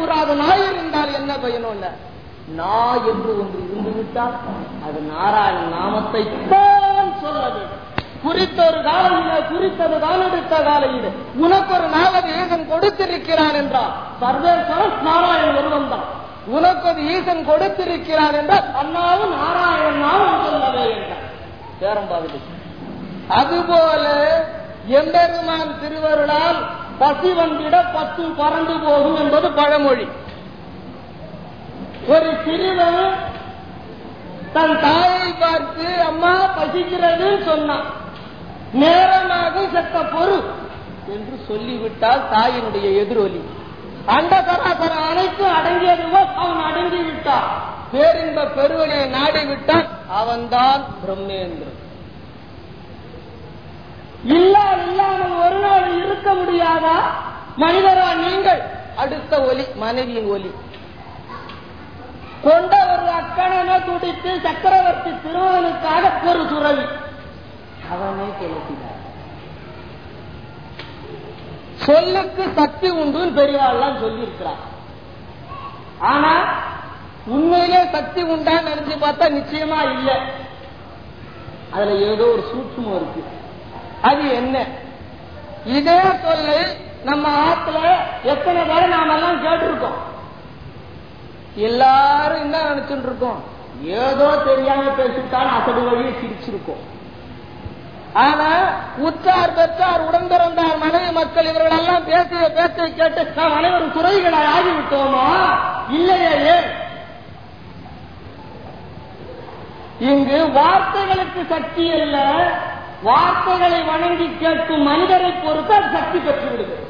கூறாத நாய் இருந்தால் என்ன பயனும் இல்ல. நாய் என்று ஒன்று இருந்து விட்டால் அது நாராயண நாமத்தை தான் சொல்ல வேண்டும். குறித்த ஒரு காலையில குறித்தது தான் எடுத்த காலையில உனக்கு ஒரு நாவது ஈசன் கொடுத்திருக்கிறான் என்றால் சர்வேஸ்வரன் நாராயணன் ஒருவன் தான். உனக்கு ஒரு ஈசன் கொடுத்திருக்கிறான் என்றால் அண்ணாவும் நாராயணன் நாமம் சொல்லவே என்றார் பேரம்பாவது. அதுபோல எம்பெருமான் திருவருளால் பசி வந்திட 10 பறந்து போகும் என்பது பழமொழி. ஒரு சிறுவன் தன் தாயை பார்த்து அம்மா பசிக்கிறது சொன்னான். நேரமாக செத்த பொறு என்று சொல்லிவிட்டால் தாயினுடைய எதிரொலி. அண்ட சராசர அனைத்தும் அடங்கியதுவோ அவன் அடங்கி விட்டான். பேரின்ப பெருவழியை நாடிவிட்டான். அவன்தான் பிரம்மேந்திரன். இல்லாமல் ஒரு நாள் இருக்க முடியாதா? மனிதரா நீங்கள்? அடுத்த ஒலி மனைவியின் ஒலி. கொண்ட ஒரு அக்கணனை துடித்து சக்கரவர்த்தி திருமகனுக்காக ஒரு துறவி அவனே கிளப்பினார். சொல்லுக்கு சக்தி உண்டு பெரியவாள்லாம் சொல்லி இருக்கிறார். ஆனா உண்மையிலே சக்தி உண்டான்னு நினைச்சு பார்த்தா நிச்சயமா இல்லை. அதுல ஏதோ ஒரு சூட்சுமம் இருக்கு. அது என்ன? இதே சொல்லு நம்ம ஆத்துல எத்தனை பேரை நாம எல்லாம் கேட்டிருக்கோம். எல்லாரும் என்ன நினைச்சுட்டு இருக்கோம்? ஏதோ தெரியாம பேசிட்டான்னு அசடு வழியை சிரிச்சிருக்கோம். ஆனா உற்றார் பெற்றார் உடன் பிறந்தார் மனைவி மக்கள் இவர்கள் எல்லாம் பேசிய பேச்சை கேட்டு நாம் அனைவரும் துறைகளாய் ஆகிவிட்டோமா? இல்லையே. இங்கு வார்த்தைகளுக்கு சக்தி அல்ல, வார்த்தைகளை வணங்கி கேட்கும் மனிதரை பொறுத்து அது சக்தி பெற்றுவிடுகிறது.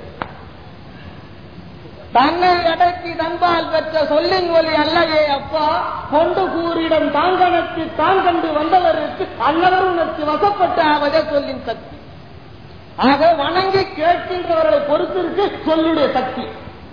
தன்னை அடக்கி தன்பால் பெற்ற சொல்லின் ஒலி அல்லையே அப்பா, கொண்டு கூறிடம் தாங்கனத்து தான் கண்டு வந்தவருக்கு அல்லவர் உனக்கு வசப்பட்டு ஆவதே சொல்லின் சக்தி. ஆக வணங்கி கேட்கின்றவர்களை பொறுத்திருக்கு சொல்லுடைய சக்தி.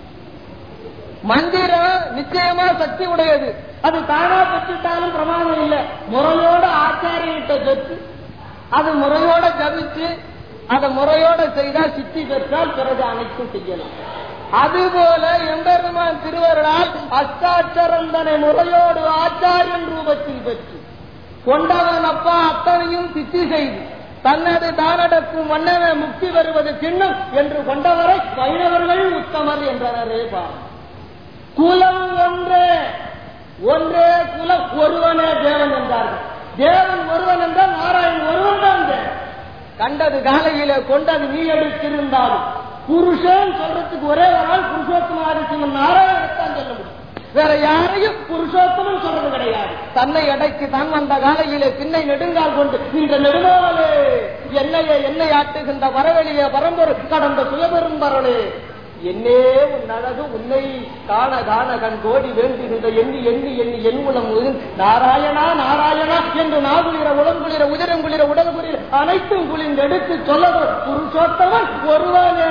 மந்திரம் நிச்சயமா சக்தி உடையது. அது தானா பெற்றுட்டாலும் பிரமாணம் இல்லை. முறையோட ஆச்சாரியிட்ட பெற்று அது முறையோட ஜபிச்சு அதை முறையோட செய்தால் சித்தி பெற்றால் பிறகு அனைத்தும் செய்யலாம். அதுபோல எம்பெருமான் திருவருளால் அஷ்டாட்சரந்தனை முறையோடு ஆச்சாரியன் ரூபத்தில் பெற்று கொண்டவன் அப்பா அத்தனையும் சித்தி செய்து தன்னது தானடக்கும் வண்ணமே முக்தி வருவது சின்னம் என்று கொண்டவரை வைணவர்கள் உத்தமர் என்றனரே பார். குலம் ஒன்றே, ஒன்றே குலம், ஒருவனே தேவன் என்றார்கள். தேவன் ஒருவன் என்றால் நாராயணன் ஒருவன் தான் தேவன். கண்டது காலையில கொண்டது நீ எடுத்திருந்தாலும் புருஷன் சொல்றதுக்கு ஒரே ஒரு நாள் புருஷோத்தமன் நாராயணத்தான் சொல்ல முடியும். வேற யாரையும் புருஷோத்தமன் சொல்றது கிடையாது. தன்னை அடக்கி தான் வந்த காலையிலே பின்னை நெடுங்கால் கொண்டு இந்த நெடுமாலே என்னை ஆட்டுகின்ற வரவெளிய பரம்பொரு கடந்த சுயபெரும் பரலே என்னே உன் அழகு உன்னை காண காண கண் கோடி வேண்டுகின்ற எண்ணி எண்ணி எண்ணி என் உளம் நாராயணா நாராயணா என்று நாகுளிர உளங்குளிர உதிரங்குளிர உடல் குளிர அனைத்தும் குளிர்ந்து எடுத்து சொல்லவோ புருஷோத்தமன் ஒருவனே.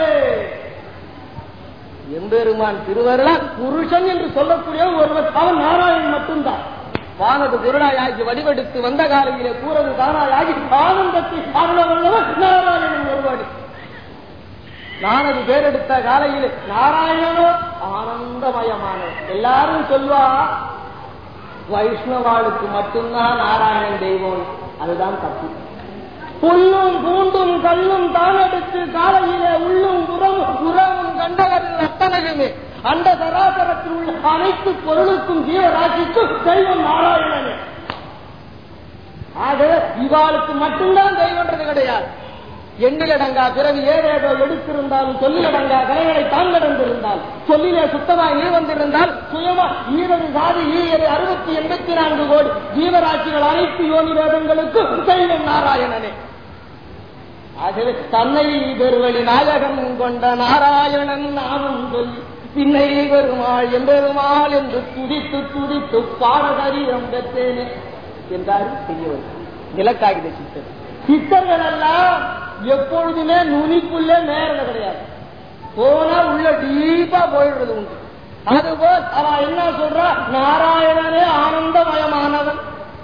எம்பெருமான் திருவருளால் புருஷன் என்று சொல்லக்கூடிய ஒருவன் அவன் நாராயணன் மட்டும்தான். வானது பொருளாயாகி வடிவெடுத்து வந்த காலையிலே கூறது தானாயாகி ஆனந்தத்தை அருளவல்லவன் நாராயணன் ஒருவன். நானது பேரெடுத்த காலையில் நாராயணனோ ஆனந்தமயமானது. எல்லாரும் சொல்வா வைஷ்ணவாளுக்கு மட்டும்தான் நாராயணன் தெய்வம். அதுதான் தப்பு. புல்லும் பூண்டும் கல்லும் தான் எடுத்து காலையிலே உள்ளும் உறவும் கண்டவரின் அத்தனையுமே அந்த சராசரத்தில் உள்ள அனைத்து பொருளுக்கும் ஜீவராசிக்கும் தெய்வம் நாராயணனே. ஆக இவாளுக்கு மட்டும்தான் தெய்வன்றது கிடையாது. எண்ணிலடங்கா பிறகு ஏதேதோ எடுத்திருந்தாலும் சொல்லிலடங்கா கலைகளை தான் நடந்திருந்தால் சொல்லிலே சுத்தமாய் நீ வந்திருந்தால் சுயமா 20 சாதி 684 கோடி ஜீவராட்சிகள் அனைத்து யோனி வேதங்களுக்கும் தெய்வம் நாராயணனே. ஆகவே தன்னை பெருவழி நாயகம் கொண்ட நாராயணன் நானும் சொல்லி பின்னை பெருமாள் எம்பெருமாள் என்று துதித்து துதித்து பாடகரீரம் பெற்றேனே என்றாரு பெரியவர் நிலக்காகித சித்தர். சித்தர்கள் எல்லாம் எப்பொழுதுமே நுனிக்குள்ளே நேரது கிடையாது. போனா உள்ள டீப்பா போயிடுறது உண்டு. அதுபோல் அவ என்ன சொல்றா? நாராயணனே ஆனந்தமயமானவன்.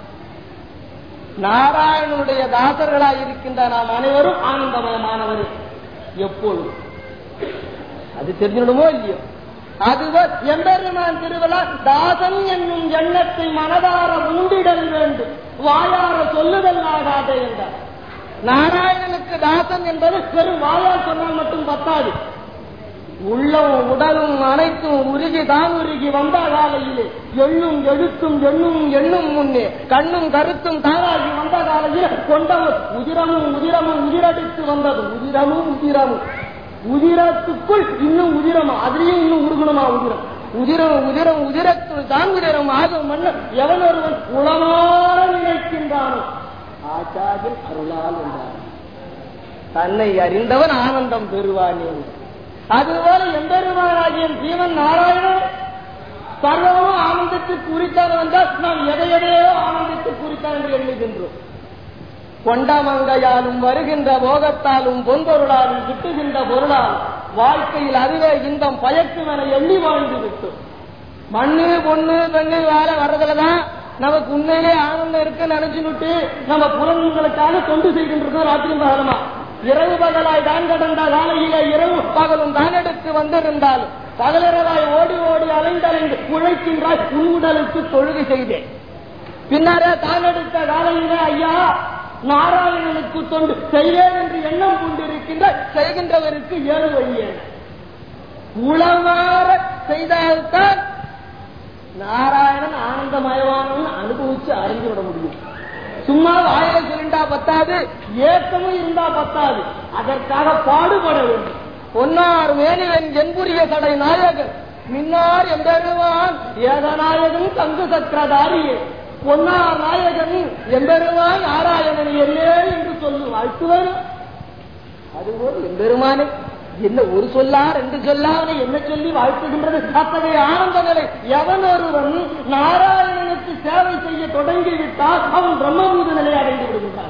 நாராயணனுடைய தாசர்களாய் இருக்கின்ற நாம் அனைவரும் ஆனந்தமயமானவரே. எப்பொழுது அது தெரிஞ்சிடணுமோ இல்லையோ? அதுபோல் எம்பெருமான் திருவிழா தாசன் என்னும் எண்ணத்தை மனதார உண்டிடல் வேண்டும், வாயார சொல்லுதல் ஆகாதே என்றார். நாராயணனுக்கு தாசன் என்பது வெறும் வாயால் சொன்னால் மட்டும் பத்தாது. உள்ளம் உடலும் அனைத்தும் உருகி தான் உருகி வந்த காலையிலே எண்ணும் எழுத்தும் எண்ணும் எண்ணும் முன்னே கண்ணும் கருத்தும் தாராகி வந்த காலையில் கொண்டவர் உதிரமும் உதிரமும் உதிரடித்து வந்தது. உதிரமும் உதிரமும் உதிரத்துக்குள் இன்னும் உதிரமா, அதுலயும் இன்னும் உருகணுமா உதிரம். உதிரம் உதிரம் உதிரத்துள் தான் உதிரம் ஆகும் மன்னர் எவன் ஒருவன் உளமாற நினைக்கின்றானோ ஆச்சாரியன் அருளால் என்றார். தன்னை அறிந்தவன் ஆனந்தம் பெறுவானே. அதுபோல எம்பெருமானாகிய ஜீவன் நாராயணன் சர்வமும் ஆனந்தத்துக்கு குறித்தான் என்றால் நாம் எதையோ ஆனந்தத்துக்கு குறித்தான் என்று எண்ணுகின்றோம். கொண்டமங்கையாலும் வருகின்ற போகத்தாலும் பொன்பொருளாலும் கிட்டுகின்ற பொருளால் வாழ்க்கையில் அதுவே இன்பம் பயக்கும் என எண்ணி வாழ்ந்து விட்டோம். மண்ணு பொண்ணு பெண்ணு வேலை வர்றதுலதான் நமக்கு உண்மையிலே ஆனந்தம் இருக்குன்னு நினைச்சுட்டு நம்ம புலன்களுக்காக தொண்டு செய்கின்றோம். ராத்திரி பகலமா இரவு பகலாய் தான் கடந்த காலையில இரவு பகலும் தான் எடுத்து வந்திருந்தாலும் பகலிரவாய் ஓடி ஓடி அலைந்தலைந்து உழைக்கின்றாய் உன்னுடலுக்கு தொழுகை செய்தேன். பின்னரே தான் எடுத்த காலையில ஐயா நாராயணனுக்கு தொண்டு செய்வேன் என்று எண்ணம் கொண்டிருக்கின்ற செய்கின்றவருக்கு ஏழு வழியே உளமாற செய்தால்தான் நாராயணன் ஆனந்தமயவானவன் அனுபவிச்சு அறிந்து விட முடியும். சும்மா வாயில சொல்லிண்டா பத்தாது, ஏக்கமும் இருந்தா பத்தாது, அதற்காக பாடுபட வேண்டும். பொன்னார் மேனிவன் என்புரிய தடை நாயகன் மின்னார் எம்பெருவான் ஏகநாயகன் தங்கு சக்கரதாரியே பொன்னார் நாயகன் எம்பெருவான் நாராயணன் என்னே என்று சொல்லு வாழ்த்துவர். அதுபோல் எம்பெருமானை என்ன ஒரு சொல்லா ரெண்டு சொல்லாமனை என்ன சொல்லி வாழ்த்துகின்றது. அத்தகைய ஆனந்த நிலை எவன் ஒருவன் நாராயணனுக்கு சேவை செய்ய தொடங்கிவிட்டால் அவன் பிரம்மபூத நிலையை அடைந்து விடுகின்றான்.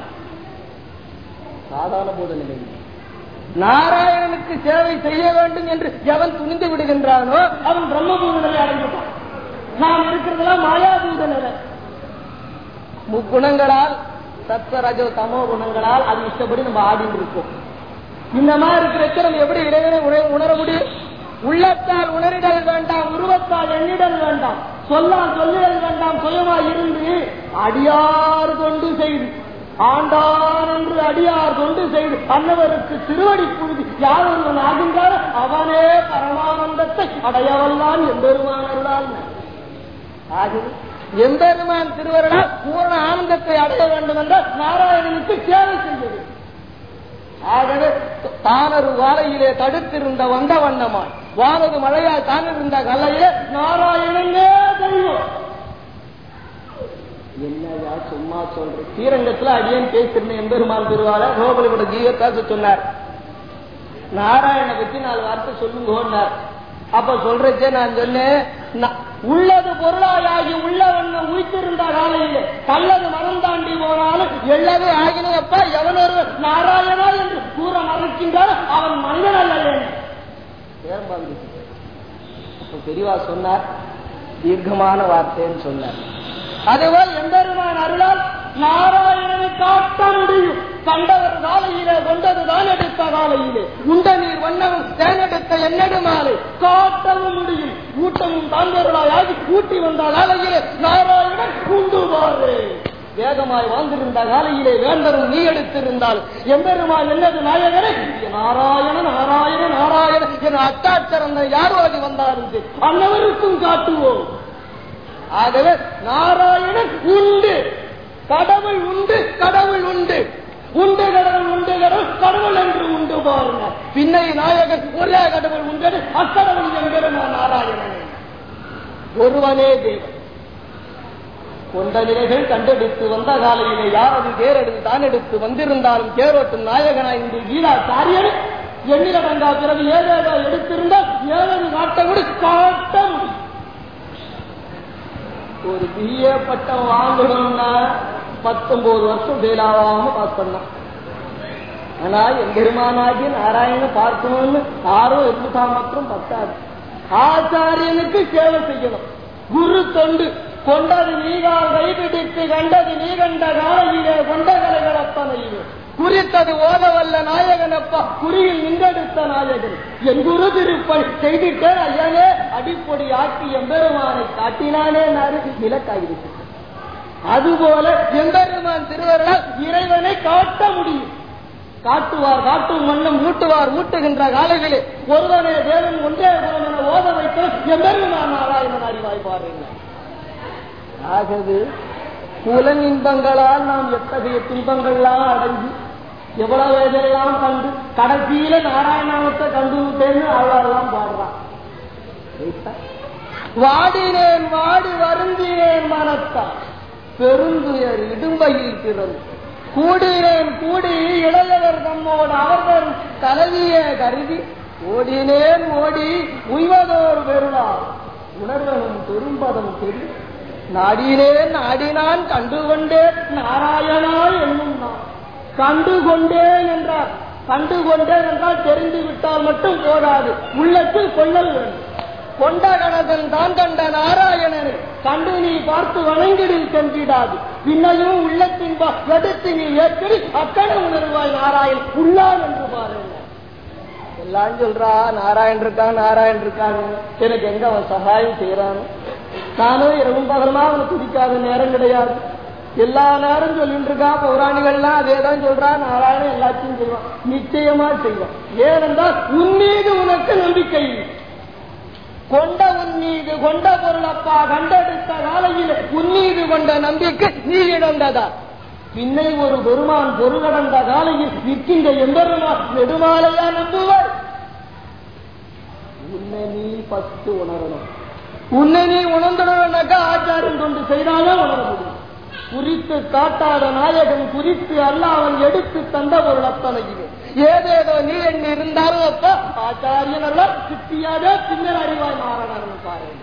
சாதாரண பூத நிலை. நாராயணனுக்கு சேவை செய்ய வேண்டும் என்று எவன் துணிந்து விடுகின்றானோ அவன் பிரம்மபூத நிலை அடைந்துட்டான். நாம் இருக்கிறதெல்லாம் மாயாபூத நிலை. முக்குணங்களால் சத்வரஜோ தமோ குணங்களால் அது இஷ்டப்படி நம்ம ஆடிட்டு இருக்கோம். இந்த மாதிரி இருக்கிற நம்ம எப்படி இறைவனை உணர முடியும்? உள்ளத்தால் உணரிடல் வேண்டாம், உருவத்தால் எண்ணிடல் வேண்டாம், சொல்லால் சொல்லிடல் வேண்டாம். சுயமா இருந்து அடியார் தொண்டு செய்து ஆண்டான் என்று அடியார் தொண்டு செய்து அன்னவருக்கு திருவடி புழுதி யார் ஒருவன் ஆகின்றாரோ அவனே பரமானந்தத்தை அடையவல்லான் எம்பெருமானருளால். ஆகவே எம்பெருமான் திருவருளால் பூர்ண ஆனந்தத்தை அடைய வேண்டும் என்றால் நாராயணனுக்கு சேவை செய்வது. ஆகவே தானொரு வாழையிலே தடுத்திருந்த வந்த வண்ணமாய் வானது மழையால் தானிருந்த கல்லையிலே நாராயணனே தெய்வம். என்னையா சும்மா சொல்றேன். ஸ்ரீரங்கத்துல அடியேன் பேசிருந்தேன் எம்பெருமான் திருவாள ரோபலியோட ஜீவத்தாக்கு சொன்னார். நாராயண பற்றி 4 வார்த்தை சொல்லுங்கன்னார். அப்ப சொல்றச்சே நான் சொன்னேன், உள்ளது பொருளாயாகி உள்ளவண்ண உயிர்த்திருந்த காலையிலே கல்லது மனம் தாண்டி போனாலும் எள்ளவே ஆகினப்பா எவனொரு நாராயணா என்று கூற மறுக்கின்றால் அவன் மனிதன் அல்ல. அப்ப பெரியவா சொன்னார், தீர்க்கமான வார்த்தைன்னு சொன்னார். அதுபோல் எம்பெருமான் அருளால் நாராயணனை காட்ட முடியும். கண்டவர் காலையிலே கொண்டதுதான் எடுத்த காலையிலே உண்ட நீர் வண்ணமும் தேனெடுத்த என்னடு மாலை காட்டவும் முடியும். ஊட்டமும் தான்பொருளாயாகி ஊட்டி வந்த காலையிலே நாராயணன் உண்டுவாரு. வேகமாய் வாழ்ந்திருந்த காலையிலே வேந்தரும் நீ எடுத்திருந்தால் எம்பெருமான் என்னது நாயகனை நாராயண நாராயண நாராயண என அட்டாட்சரந்த யார் வாங்கி வந்தாரு அன்னவருக்கும் காட்டுவோம். ஆகவே நாராயணன் உண்டு, கடவுள் உண்டு, கடவுள் உண்டு, உண்டு கடவுள் உண்டு கடவுள் கடவுள் என்று உண்டு பாருங்க. பின்னை நாயகன் ஒரே கடவுள் உண்டு, அக்கடவுள் எம்பெருமான் நாராயணன் ஒருவனே தேவன். கொண்ட நிலைகள் கண்டெடுத்து வந்த காலையிலே யாரது தேரெடுத்து தான் எடுத்து வந்திருந்தாலும் தேரோட்டும் நாயகனாய் இன்று கீழாச்சாரியன் எண்ணிலடங்கா பிறகு ஏதேதோ எடுத்திருந்தால் ஏழு காட்டக்கூட காட்ட முடியும். ஒரு பிஏ பட்டம் வாங்கணும்னா 19 வருஷம் ஃபெயிலாகாம பாஸ் பண்ணலாம். ஆனா எம்பெருமானாகி நாராயண பார்க்கணும்னு 6 இருந்தா மட்டும் பத்தாது. ஆச்சாரியனுக்கு சேவை செய்யணும். குரு தொண்டு கொண்டது நீகால் கைபிடித்து கண்டது நீ கண்ட காலையிலே கொண்ட கலைகள் அத்தனையிலே குறித்தது ஓதவல்ல நாயகனப்பா, குறியில் நின்றெடுத்த நாயகன். என் குரு திருப்பணி செய்துட்டேன் ஐயனே, அடிப்பொடி ஆக்கி எம்பெருமானை காட்டினானே நாடு விலக்காகிவிட்டு. அதுபோல எம்பெருமான் திருவருளால் இறைவனை காட்ட முடியும். காட்டுவார் காட்டும் மன்னம் மூட்டுவார் மூட்டுகின்ற காலைகளே ஒருவனே தேவன் ஒன்றே குலம் என ஓத வைத்த எம்பெருமான் நாராயணன் அறிவாய்ப்பார். ஆகவே புலன் இன்பங்களால் நாம் எத்தகைய துன்பங்கள்லாம் அடைஞ்சு எவ்வளவு இதெல்லாம் கண்டு கடைசியில நாராயணத்தை கண்டு விட்டேன்னு அவளெல்லாம் பாடுறான். வாடினேன் வாடி வருந்தினேன் மனத்தால் பெருந்துயர் இடும்பையில் பிறந்து கூடினேன் கூடி இளையவர் தம்மோடு அவர்கள் கலவிய கருதி ஓடினேன் ஓடி உய்வதோர் பெருளார் உணர்வனும் பெரும்பதம் தெரி நாடினேன் நாடினான் கண்டுகொண்டேன் நாராயணா என்னும் நான். கண்டுகொண்டேன் என்றார். கண்டுகொண்டேன் என்றால் தெரிந்து விட்டால் மட்டும் போதாது, உள்ளத்தில் கொள்ளல் வேண்டும். கொண்ட கணதன் தான் கண்ட நாராயணனை கண்டு நீ பார்த்து வணங்கிடில் சென்றிடாது. பின்னையும் உள்ளத்தின் எடுத்து நீ ஏற்றி அக்கறை உணர்வாய் நாராயண் உள்ளான் என்று பாருங்க. எல்லாம் சொல்றா நாராயண் இருக்கான் நாராயண் இருக்கான்னு, எனக்கு எங்க அவன் சகாயம் செய்யறான்? நானும் இரவும் பகலமா அவனை துதிக்காத நேரம் கிடையாது. எல்லா நேரம் சொல்லிட்டு இருக்கா. பௌராணிகள்லாம் அதேதான் சொல்றா, நாராயணன் எல்லாத்தையும் செய்வான், நிச்சயமா செய்வான். ஏனென்றால் உன்மீது உனக்கு நம்பிக்கை கொண்ட உன்மீது கொண்ட பொருளப்பா கண்டெடுத்த காலையில் உன்மீது கொண்ட நம்பிக்கை நீ இழந்ததா? பின்னை ஒரு பெருமான் பொருளடந்த காலையில் நிற்கின்ற எம்பெருமான் நெடுமாலையா நம்புவார்? உன்னை நீ பத்து உணரணும். உன்னை நீ உணர்ந்தனாக்கா ஆச்சாரம் கொண்டு செய்தாலும் உணர முடியும். குறித்து காட்டாத நாயகன் குறித்து அல்ல அவன் எடுத்து தந்த பொருள் அத்தனையிலே ஏதேதோ நீ எண்ணி இருந்தாலும் அப்ப ஆச்சாரியனெல்லாம் சித்தியாதே பின்னர் அறிவாய் நாராயணன் பாருங்க.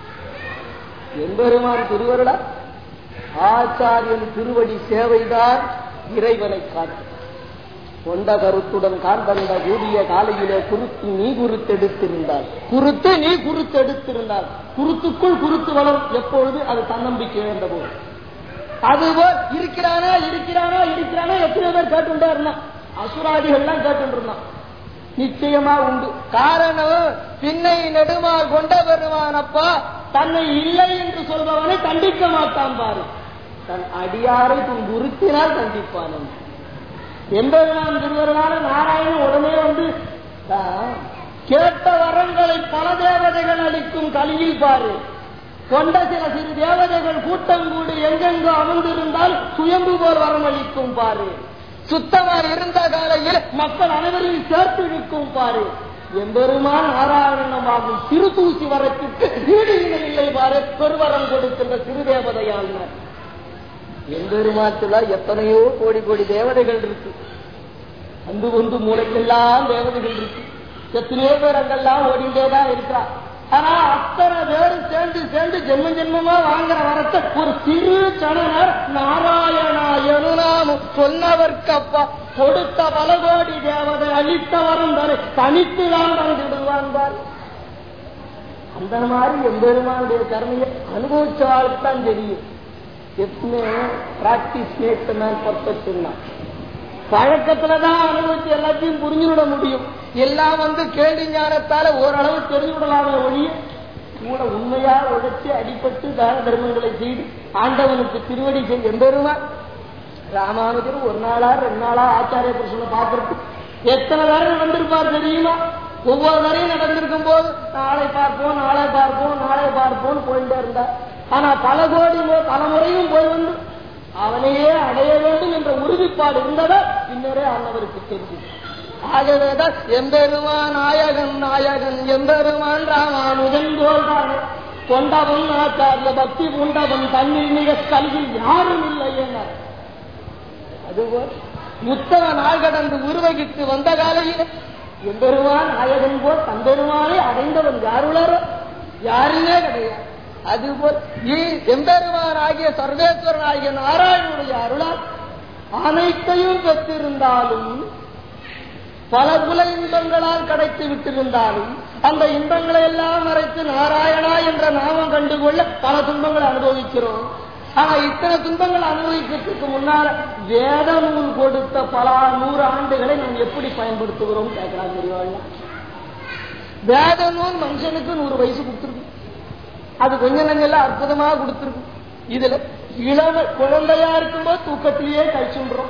எம்பெருமான் திருவருளா ஆச்சாரியன் திருவடி சேவைதான் இறைவனை காட்டு. கொண்ட கருத்துடன் காண்பந்த கூடிய காலையிலே குருத்து நீ குருத்தெடுத்திருந்தால் குருத்து நீ குருத்தெடுத்திருந்தால் குருத்துக்குள் குருத்து வளரும். எப்பொழுது அது தன்னம்பிக்கை இழந்த போது. அதுபோல் இருக்கிறானா இருக்கிறானா இருக்கிறானா எத்தனை பேர் கேட்டுட்டே இருந்தான். அசுராதிகள்லாம் கேட்டு இருந்தான். நிச்சயமா உண்டு. காரணம் பின்னை நெடுமால் கொண்ட பெருமானப்பா தன்னை இல்லை என்று சொல்பவனை தண்டிக்க மாட்டான் பாரு. தன் அடியாரை துன் குருத்தினால் தண்டிப்பான். எம்பெருமான் திருவருளான நாராயணன் உடனே வந்து கேட்ட வரங்களை பல தேவதைகள் அளிக்கும் கலியில் பாரு. கொண்ட சில சிறு தேவதைகள் கூட்டம் கூடி எங்கெங்கு அமர்ந்திருந்தால் சுயம்பு போல் வரம் அளிக்கும் பாரு. சுத்தமாக இருந்த காலையில் மக்கள் அனைவரையும் சேர்த்து இழுக்கும் பாரு. எம்பெருமான் நாராயணமாகும் சிறு தூசி வரத்துக்கு ஈடு இல்லை பாரு. பெருவரம் கொடுக்கின்ற சிறு தேவதையால் எம்பெருமாத்துல எத்தனையோ கோடி கோடி தேவதைகள் இருக்கு. அந்து கொண்டு மூளைக்கெல்லாம் தேவதைகள் இருக்கு. எத்தனையோ பேர் அங்கெல்லாம் ஓடிண்டேதான் இருக்கா. ஆனா அத்தனை பேரு சேர்ந்து சேர்ந்து ஜென்ம ஜென்மமா வாங்குற வரத்தை ஒரு சிறு சனனர் நாராயணாயனு நாம சொன்னவர்க்கப்பா கொடுத்த பல கோடி தேவதை அளித்த வரும் வரை தனித்துதான் வந்துடுவான். அந்த மாதிரி எம்பெருமானுடைய கருணையை அனுபவிச்சவாழ்த்தான் தெரியும். எப்பவுமே practice make the man perfect. பழக்கத்துலதான் அனுபவிச்சு எல்லாத்தையும் புரிஞ்சுவிட முடியும். எல்லாம் கேள்வி ஞானத்தால ஓரளவு தெரிஞ்சு விடலாத ஒழிய கூட உண்மையா உழைச்சி அடிபட்டு தான தர்மங்களை செய்து ஆண்டவனுக்கு திருவடி செஞ்சு எம்பெருமான் ராமானுஜர் ஒரு நாளா 2 நாளா ஆச்சாரிய புருஷனை பார்க்கறது எத்தனை தரம் நடந்திருப்பார் தெரியுமா? ஒவ்வொரு தரையும் நடந்திருக்கும் போது நாளை பார்ப்போம் நாளை பார்ப்போம் நாளை பார்ப்போம் போயிட்டே இருந்தார். ஆனா பல கோடி தலைமுறையும் போய் வந்து அவனையே அடைய வேண்டும் என்ற உறுதிப்பாடு இருந்ததா பின்னரே அன்னவருக்கு தெரிஞ்சு. ஆகவேதான் எம்பெருமான் நாயகன் நாயகன் எம்பெருமான் ராமானுஜன் போல்தானே கொண்டவன் ஆச்சாரிய பக்தி பூண்டவன் தண்ணீர் மிக கல்வியில் யாரும் இல்லை என. அதுபோல் உத்தம நாள் கடந்து உருவகித்து வந்த காலையில் எம்பெருமான் நாயகன் போல் தம்பெருமானை அடைந்தவன் யாருளரோ யாருமே கிடையாது. அதுபோல் எம்பெருமான் ஆகிய சர்வேஸ்வரன் ஆகிய நாராயணனுடைய அருளால் அனைத்தையும் பெற்றிருந்தாலும் பல குல இன்பங்களால் கிடைத்து விட்டிருந்தாலும் அந்த இன்பங்களை எல்லாம் மறைத்து நாராயணா என்ற நாமம் கண்டுகொள்ள பல துன்பங்களை அனுபவிக்கிறோம். ஆனா இத்தனை துன்பங்கள் அனுபவிக்கிறதுக்கு முன்னால வேத நூல் கொடுத்த பல 100 ஆண்டுகளை நாம் எப்படி பயன்படுத்துகிறோம் கேட்கிறாங்க தெரியவாள். வேத நூல் மனுஷனுக்கு 100 வயசு கொடுத்துருக்கு. அது கொஞ்சம் நஞ்செல்லாம் அற்புதமா கொடுத்துருக்கு. இதுல இளமை குழந்தையா இருக்கும்போது தூக்கத்திலேயே கழிச்சுன்றோம்,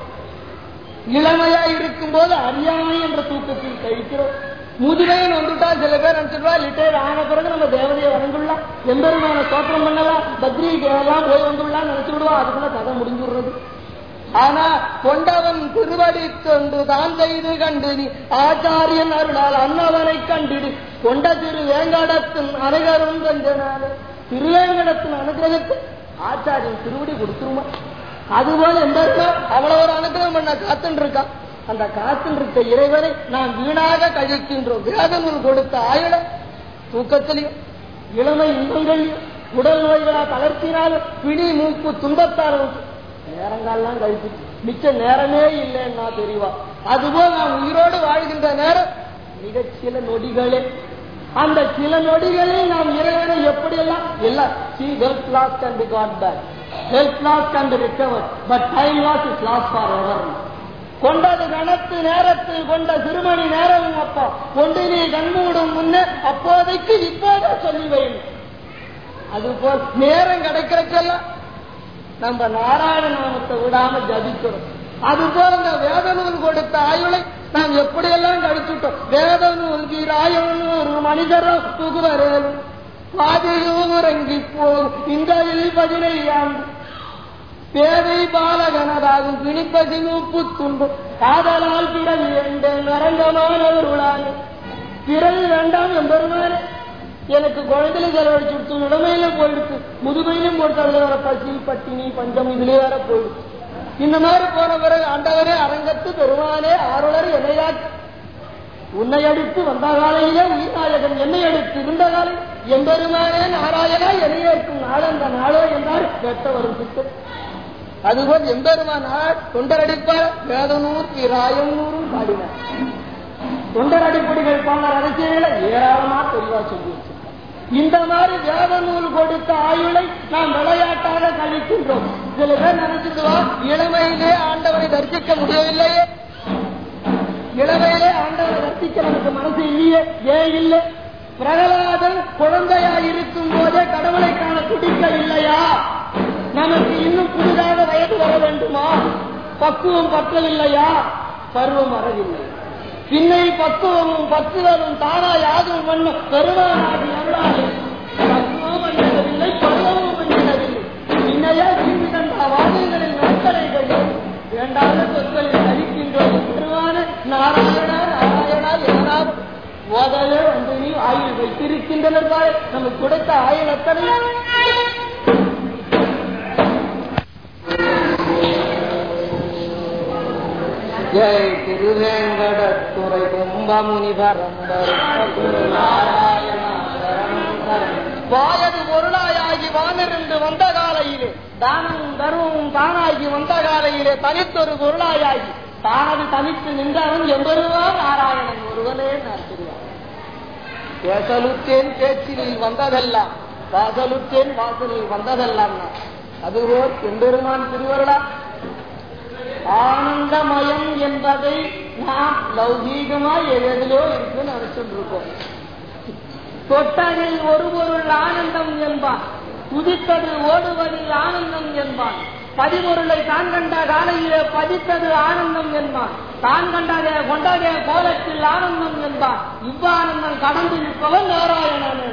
இளமையா இருக்கும்போது அறியாமை என்ற தூக்கத்தில் கழிக்கிறோம். முதுமைன்னு வந்துட்டா சில பேர் நினைச்சிருவா லிட்டர் ஆன பிறகு நம்ம தேவதையை வணங்குள்ளா, எம்பெருமான ஸ்தோத்திரம் பண்ணலாம், பத்ரிக்கு எல்லாம் போய் வந்துள்ளான்னு நினைச்சு விடுவா. அதுக்குள்ள கதை முடிஞ்சுடுறது. ஆனா கொண்டவன் திருவடி தொண்டு தான் செய்து கண்டு நீ ஆச்சாரியன் அருளால் அன்னவனை கண்டிடு கொண்ட திரு வேங்கடத்தின் அனுகரும் கஞ்சனால. திருவேங்கடத்தின் அனுகிரகத்தை ஆச்சாரியன் திருவடி கொடுத்துருமா. அதுபோல எம்பெருமா அவ்வளவு ஒரு அனுகிரகம் பண்ண காத்துன்னு இருக்கான். அந்த காத்தில் இருக்க இறைவனை நாம் வீணாக கழிக்கின்றோம். வேதங்கள் கொடுத்த ஆயுள தூக்கத்திலையும் இளமை இன்பங்களையும் உடல் நோய்களா தளர்த்தினாலும் பிடி மூப்பு துன்பத்தாலும் நேரங்கள்லாம் கழிச்சு மிச்ச நேரமே இல்லைன்னா தெரியவா. அதுபோல் நாம் உயிரோடு வாழ்கின்ற நேரம் மிக சில நொடிகளே. அந்த சில நொடிகளில் நாம் இறைவனை எப்படியெல்லாம் எல்லாம் health lost can be got back, health lost can be recovered, but time lost is lost forever. கொண்டது கணத்து நேரத்தில் கொண்ட சிறுமணி நேரமும் அப்பா கொண்டு நீ கண்மூடும் முன்னே அப்போதைக்கு இப்போதே சொல்லி வையும். அதுபோல் நேரம் கிடைக்கிறதெல்லாம் நம்ம நாராயண நாமத்தை விடாம ஜபிக்கிறோம். அதுபோல் இந்த வேத நூல் கொடுத்த ஆயுளை நாம் எப்படியெல்லாம் கழிச்சுட்டோம். வேத நூல் கீராயும் ஒரு மனிதரும் புகுவரேன் பாதையும் உறங்கி போகும் இந்த 15 பேதை பாலகனதாகும் பிணிப்பதி மூப்பு துன்பு காதலால் பிறவி என்றேன் அரங்கமானவர்களாக பிறவி வேண்டாம் என்பருமானே. எனக்கு குழந்தையில செலவழிச்சு கொடுத்து இளமையில போயிடுச்சு, முதுமையிலும் போட்டு அதுல வர பசி பட்டினி பஞ்சம் இதுல வேற போயிடுச்சு. இந்த மாதிரி போன பிறகு ஆண்டவரே அரங்கத்து பெருமானே ஆருளர் என்னையாச்சு உன்னை அடித்து வந்த காலையிலே உயிர்நாயகன் என்னை அடித்து இருந்த காலை எம்பெருமானே நாராயணா என்னையே இருக்கும் நாள் அந்த நாளோ என்றால் கேட்ட வரும் சித்தம். அதுபோல் எம்பெருமானார் தொண்டரடிப்பார் வேதனூர் ராயனூரும் பாடினார். தொண்டரடிப்படிகள் பாட அரசியல ஏராளமா தெளிவா சொல்லி வச்சிருக்கார். இந்த மாதிரி வேத நூல் கொடுத்த ஆயுளை நாம் விளையாட்டாக கழிக்கின்றோம். சில பேர் நினைச்சிருவா இளமையிலே ஆண்டவனை தரிசிக்க முடியவில்லையே, இளமையிலே ஆண்டவனை தரிசிக்க நமக்கு மனசு இல்லையே. ஏன் இல்லை? பிரகலாதன் குழந்தையா இருக்கும் போதே கடவுளை காண துடிக்க இல்லையா? நமக்கு இன்னும் புதிதாக வயது வர வேண்டுமா? பக்குவம் பற்றவில்லையா? பருவம் வரவில்லை. பின்னை பக்குவமும் பக்குவமும் தானா யாதும் மண்ணும் பெருமானாகி அருளாலே பக்குவம் பண்ணவில்லை, பருவமும் பண்ணவில்லை. பின்னையா தீர்ந்து கண்ட வாதங்களின் நற்கரைகள் வேண்டாத சொற்களில் கழிக்கின்றோம். பெருமான நாராயணா நாராயணா யாராவது ஓதவே வந்து நீ ஆயுள் வைத்திருக்கின்றனர். நமக்கு கொடுத்த ஆயுள் எத்தனை? ஜெய் திருவேங்கடத்துறை கும்பமுனி வாயது பொருளாயாகி வானிருந்து வந்த காலையிலே தானமும் தர்மமும் தானாகி வந்த காலையிலே தனித்தொரு பொருளாயாகி தானது தனித்து நின்றவன் எம்பெருமான் நாராயணன் ஒருவனே நடத்துகிறார். பேசலுத்தேன் பேச்சிலில் வந்ததெல்லாம், வாசலுத்தேன் வாசலில் வந்ததெல்லாம். அதுபோல் எம்பெருமான் திருவருளா ஆனந்தமயம் என்பதை நாம் லௌகீகமா எதிலோ இருக்குன்னு நினைச்சுருக்கோம். தொட்டதில் ஒரு பொருள் ஆனந்தம் என்பான், குதித்தது ஓடுவதில் ஆனந்தம் என்பான், பதிபொருளை தான் கண்ட காலையிலே பதித்தது ஆனந்தம் என்பான், தான் கண்டதே கொண்டதே கோலத்தில் ஆனந்தம் என்பான். இவ்வானந்தம் கடந்து நிற்பவன் நாராயணன்.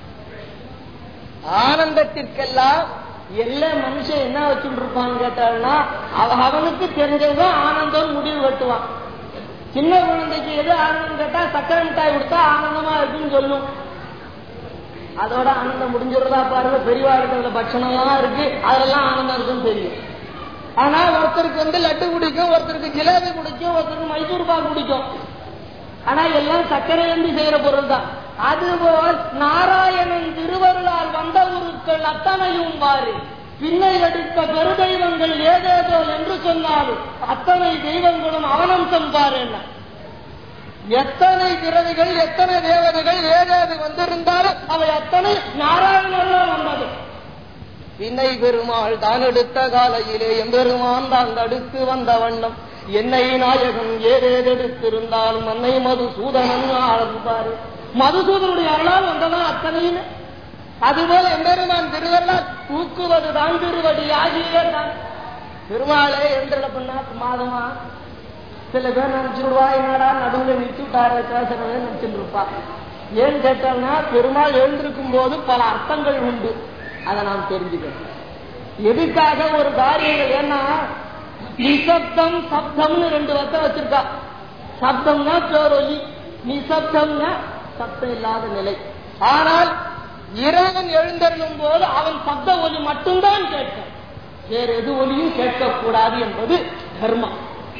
ஆனந்தத்திற்கெல்லாம் எல்லா மனுஷன் என்ன வச்சுட்டு இருப்பான்னு கேட்டான்னா அவனுக்கு தெரிஞ்சதுதான் ஆனந்தம் முடிவு கட்டுவான். சின்ன குழந்தைக்கு எது ஆனந்தம் கேட்டா சக்கரை மிட்டாய் கொடுத்தா ஆனந்தமா இருக்குன்னு சொல்லும். அதோட ஆனந்தம் முடிஞ்சிருந்தா பாருங்க, பெரியவா இருக்கிற பட்சணம் எல்லாம் இருக்கு அதெல்லாம் ஆனந்தம் இருக்குன்னு தெரியும். ஆனா ஒருத்தருக்கு லட்டு பிடிக்கும், ஒருத்தருக்கு ஜிலேபி பிடிக்கும், ஒருத்தருக்கு மைசூர் பாக் பிடிக்கும். ஆனா எல்லாம் சர்க்கரை ஏந்தி செய்யற பொருள் தான். அதுபோல் நாராயணன் திருவருளால் வந்த உருக்கள் அத்தனையும் பாரு, பின்னை எடுத்த பெருதெய்வங்கள் ஏதேதோ என்று சொன்னாலும் அத்தனை தெய்வங்களும் அவனம்சம் பாரு. எத்தனை பிறவிகள் எத்தனை தேவதைகள் ஏதேது வந்திருந்தாலும் அவை அத்தனை நாராயணன் வந்தது. பின்னை பெருமாள் தான் எடுத்த காலையிலே எம்பெருமான் தான் தடுத்து வந்த வண்ணம் என்னை நாயகம் ஏதேதெடுத்திருந்தாலும் அன்னை மதுசூதனன் ஆழ்ந்தாரு. மதுசூதனுடைய அருளால் வந்ததான் அத்தனையும். அதுபோல எம்பெருமான் திருவருளால் தூக்குவது தான் திருவடி ஆகியே தான். பெருமாளே எந்திரல பண்ணா மாதமா சில பேர் நினைச்சுடுவா, என்னடா நடுவில் நிறுத்தி விட்டாரு பேசுறதே நினைச்சுட்டு இருப்பா. ஏன்னு கேட்டோம்னா பெருமாள் எழுந்திருக்கும் போது பல அர்த்தங்கள் உண்டு, அதை நாம் தெரிஞ்சுக்கணும். எதுக்காக ஒரு காரியங்கள், ஏன்னா நிசப்தம் சப்தம்னு ரெண்டு வர்த்தம் வச்சிருக்கா. சப்தம்னா பேரொலி, நிசப்தம்னா சப்தம் இல்லாத நிலை. ஆனால் இறைவன் எழுந்தருளும் போது அவன் சப்த ஒலி மட்டும்தான் கேட்கும், வேறு எது ஒலியும் கேட்கக்கூடாது என்பது தர்மம்.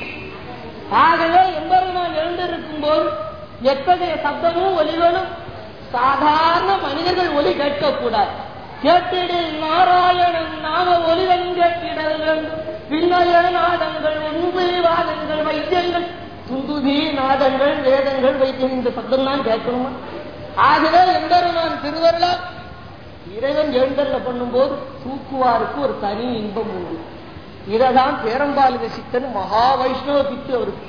ஆகவே எம்பெருமான் எழுந்திருக்கும் போது எத்தகைய சப்தமும் ஒலிகளும் சாதாரண மனிதர்கள் ஒலி கேட்கக்கூடாது. கேட்டிடில் நாராயணன் நாம ஒலிவன் கேட்டிடல் வேண்டும். பின்னைய நாதங்கள் உண்பு வாதங்கள் வைத்தியங்கள் துந்துதி நாதங்கள் வேதங்கள் வைத்தியம் இந்த சப்தம் தான் கேட்கணுமா? ஆகவே எம்பெருமான் திருவருளால் இறைவன் எழுந்தருள பண்ணும் போது தூக்குவாருக்கு ஒரு தனி இன்பம் உண்டு. இதைதான் பேரம்பாலிக சித்தன் மகா வைஷ்ணவ பித்து அவருக்கு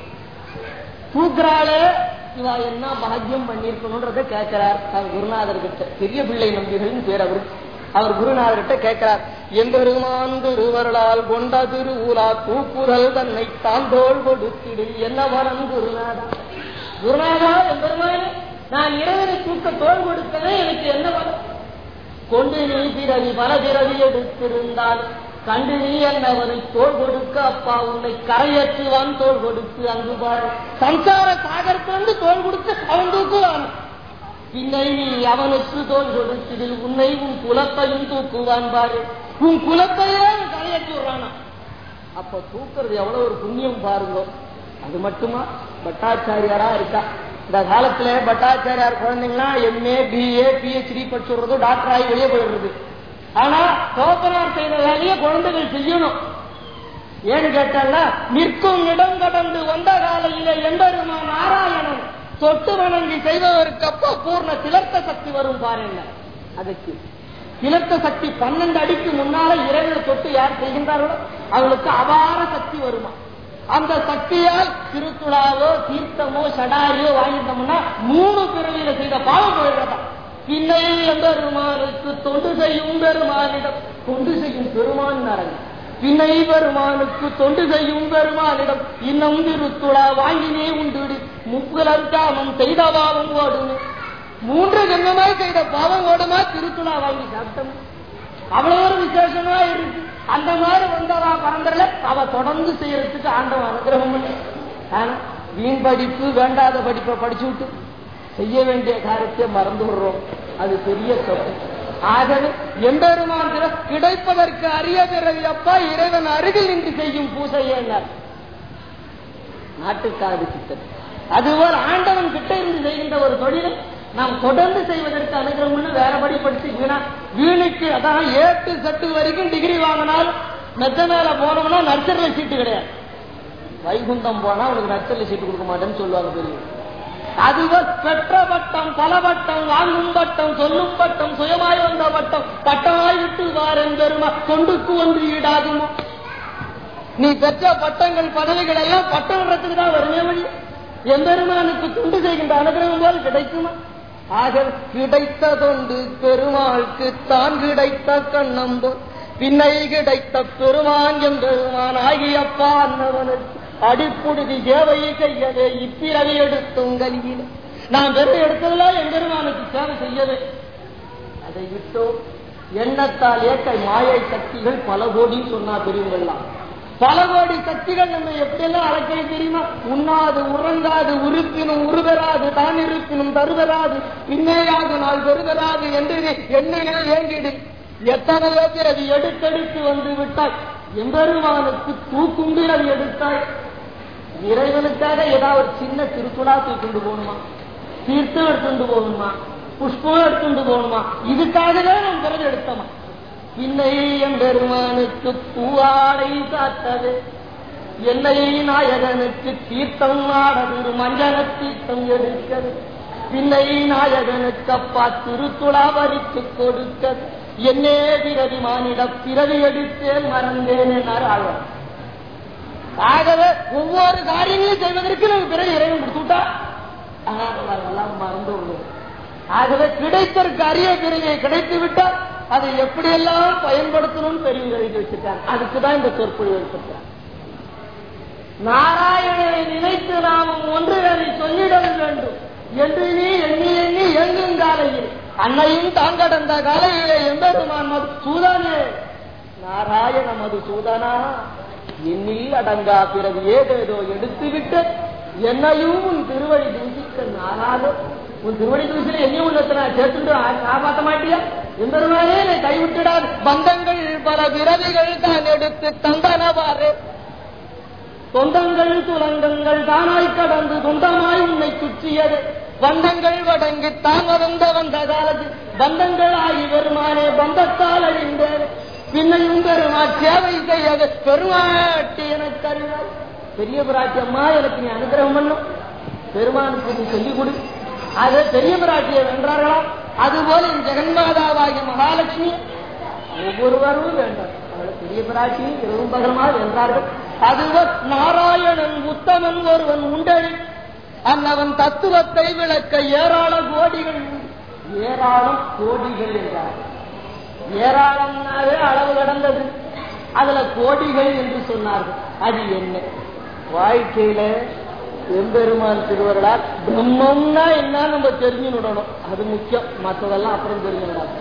தூக்குறாளே இவா என்ன பாக்கியம் பண்ணிருக்கணும்ன்றத கேட்கிறார். அவர் குருநாதர் கிட்ட, பெரிய பிள்ளை நம்பிகளின் பேர் அவரு. அவர் குருநாதர்கிட்ட கேட்கிறார், எம்பெருமான் திருவருளால் கொண்ட திருவுலா தூக்குதல் தன்னை தாந்தோள் கொடுத்திடு என்ன வரம் குருநாதா. குருநாதா எம்பெருமான், நான் இறைவனை தூக்க தோல் கொடுத்ததே எனக்கு என்ன வரம்? கொண்டு நீ பிறவி பல பிறவி எடுத்திருந்தால் கண்டு நீ என்னவனை தோல் கொடுக்க அப்பா உன்னை கரையற்றுவான் தோல் கொடுத்து அங்கு பாரு. சம்சார சாகரத்திலிருந்து தோல் கொடுத்து அவன் தூக்குவான். பின்னை நீ அவனுக்கு தோல் கொடுத்ததில் உன்னை உன் குலத்தையும் தூக்குவான் பாரு. உன் குலத்தையே கரையற்றி விடுறானா. அப்ப தூக்குறது எவ்வளவு ஒரு புண்ணியம் பாருங்க. அது மட்டுமா, பட்டாச்சாரியாரா இருக்கா. இந்த காலத்துல பட்டாச்சாரியார் குழந்தைங்களா MA BA PhD படிச்சுடுறது, டாக்டர் ஆகி வெளியே போயிடுறது. ஆனா தோப்பனார் செய்த வேலையை குழந்தைகள் செய்யணும். ஏன்னு கேட்டாங்கன்னா, நிற்கும் இடம் கடந்து வந்த காலையில எம்பெருமான் நாராயணன் தொட்டு வணங்கி செய்பவருக்கு அப்ப பூர்ண திலர்த்த சக்தி வரும் பாருங்க. அதுக்கு திலர்த்த சக்தி 12 அடிக்கு முன்னால இறைவனை தொட்டு யார் செய்கின்றார்களோ அவளுக்கு அபார சக்தி வருமா. அந்த சக்தியால் திருத்துழாவோ தீர்த்தமோ சடாரியோ வாங்கிட்டோம்னா 3 பிறவியில செய்த பாவம் போயிடுறதா. பின்னை எம்பெருமானுக்கு தொண்டு செய்யும் பெருமானிடம், தொண்டு செய்யும் பெருமான் நரங்க பின்னை பெருமானுக்கு தொண்டு செய்யும் பெருமானிடம் இன்னும் திருத்துழா வாங்கினே உண்டு முப்புலர்காமம் செய்த பாவம் ஓடுமே. 3 ஜென்மமாய் செய்த பாவம் ஓடுமா திருத்துழா வாங்கி சாப்பிட்டோம். அவ்வளவு ஒரு விசேஷமா இருக்கு. அந்த மாதிரி வந்தவா பரந்தரல அவ தொடர்ந்து செய்யறதுக்கு ஆண்டவன் அனுகிரகம் இல்லை. ஆனா வீண் படிப்பு வேண்டாத படிப்பை படிச்சு விட்டு செய்ய வேண்டிய காரியத்தை மறந்து விடுறோம். அது பெரிய தப்பு. ஆகவே எம்பெருமான் கிடைப்பதற்கு அரிய பிறவி அப்பா இறைவன் அருகில் நின்று செய்யும் பூசையே நாட்டுக்காடு சித்தன். அதுபோல் ஆண்டவன் கிட்ட இருந்து செய்கின்ற ஒரு தொழிலை நாம் தொடர்ந்து செய்வதற்கு அனுகிரகம்னு வேறபடி படிச்சு வீணுக்கு அதான் ஏட்டு சட்டு வரைக்கும் டிகிரி வாங்கினாலும் மெத்த மேல போனோம்னா நர்சரியில் சீட்டு கிடையாது. வைகுண்டம் போனா உனக்கு நர்சரியில் சீட்டு கொடுக்க மாட்டேன்னு சொல்லுவாங்க பெரிய. அதுபோல் பெற்ற பட்டம் பல பட்டம் வாங்கும் பட்டம் சொல்லும் பட்டம் சுயமாய் வந்த பட்டம் பட்டமாய் விட்டு வாரன் பெருமா தொண்டுக்கு ஒன்று ஈடாகுமா. நீ பெற்ற பட்டங்கள் பதவிகள் எல்லாம் பட்டம்ன்றதுக்கு தான் வருமே வழி. எம்பெருமானுக்கு தொண்டு செய்கின்ற அனுகிரகம் போல் கிடைக்குமா? ஆக கிடைத்த தொண்டு பெருமாளுக்கு தான் கிடைத்த கண்ணம்போ பின்னை கிடைத்த பெருமான் எம்பெருமான் ஆகியப்பா அன்னவனுக்கு அடிப்புடுதி சேவை செய்யவே இப்பிறவி எடுத்தும் கலியில நான் வெறும் எடுத்ததுல எம்பெருமானுக்கு சேவை செய்யவே. அதை விட்டோம். எண்ணத்தால் ஏற்ற மாயை சக்திகள் பல கோடின்னு சொன்னா பெரியவங்கள்லாம். பல கோடி சக்திகள் நம்ம எப்படியெல்லாம் அழைக்க தெரியுமா? உண்ணாது உறங்காது உறுப்பினும் உருவராது தான் இருப்பினும் தருவராது பின்னேயாக நாள் பெறுவராது என்று எண்ணெய் ஏங்கிடு. எத்தனையோ பேர் அது எடுத்தெடுத்து வந்து விட்டால் எம்பெருமானுக்கு தூக்குண்டு அது எடுத்தாய். இறைவனுக்காக ஏதாவது ஒரு சின்ன திருக்குழா தூக்கிண்டு போகணுமா, தீர்த்தம் எடுத்துட்டு போகணுமா, புஷ்பம் எடுத்துட்டு போகணுமா, இதுக்காகவே நாம் பிறகு எடுத்தோமா. பின்னை எம்பெருமானுக்கு பூவாடை காத்தது என்னை நாயகனுக்கு தீர்த்தம் ஆடது மஞ்சள தீர்த்தம் எடுக்கிறது. பின்னை நாயகனுக்கப்பா திருத்துளா வரித்து கொடுக்க என்னே பிறவி மானிட பிறவி எடுத்தேன் மறந்தேன் என்னார் ஆழ்வார். ஆகவே ஒவ்வொரு காரியங்களும் செய்வதற்கு நம்ம பிறகு இறைவன் கொடுத்துட்டா எல்லாம் மறந்து விடுவோம். ஆகவே கிடைத்தற்கு அரிய பிறவியை கிடைத்து விட்டால் அதை எப்படியெல்லாம் பயன்படுத்தணும்னு பெரிய எழுதி வச்சிருக்காங்க. அதுக்குதான் இந்த சொற்பொழிவு வச்சிருக்காங்க. நாராயணனை நினைத்து நாமும் ஒன்று அதை சொல்லிட வேண்டும் என்று நீ எண்ணி எண்ணி எங்கும் காலையில் அன்னையும் தாங்கடந்த காலையிலே எம்பெருமான் மது சூதானே நாராயண மது சூதனா எண்ணில் அடங்கா பிறகு ஏதேதோ எடுத்துவிட்டு என்னையும் உன் திருவடி தூசிக்க நாராலும் உன் திருவடி தூசில என்னையும் உள்ளத்தை சேர்த்துட்டு காப்பாற்ற மாட்டியா? எம்பெருமானே என்னை கைவிட்டுடாது. பந்தங்கள் பல பிறவிகள் தான் எடுத்து தந்தனவாறு சொந்தங்கள் துலங்கங்கள் தானாய் கடந்து சொந்தமாய் உன்னை சுற்றியது பந்தங்கள் வடங்கி தாமதந்த வந்த காலத்தில் பந்தங்கள் ஆகி பெருமானே பந்தத்தால் அழிந்தேன் பின்னையும் பெருமா சேவை செய்யது பெருமாட்டி எனக்கு அறிவாய். பெரிய பிராட்டி அம்மா எனக்கு நீ அனுகிரகம் பண்ணும், பெருமானுக்கு நீ சொல்லிக் கொடு. அது பெரிய பிராட்டியை வென்றார்களாம். அதுபோல இந்த ஜெகன்மாதாவாகிய மகாலட்சுமி ஒவ்வொருவரும் வேண்டார். பெரிய பிராட்டி இரவும் பகலமாக வென்றார்கள். அதுவர் நாராயணன் உத்தமன் ஒருவன் உண்டழி அன்னவன் தத்துவத்தை விளக்க ஏராள கோடிகள் ஏராளம் கோடிகள் என்றார். ஏராளம்னாவே அளவு கடந்தது, அதுல கோடிகள் என்று சொன்னார்கள். அது என்ன? வாழ்க்கையில எம்பெருமான் திருவருளால் பிரம்மம்னா என்ன நம்ம தெரிஞ்சுடணும், அது முக்கியம். மற்றதெல்லாம் அப்புறம் தெரிஞ்சுடாது.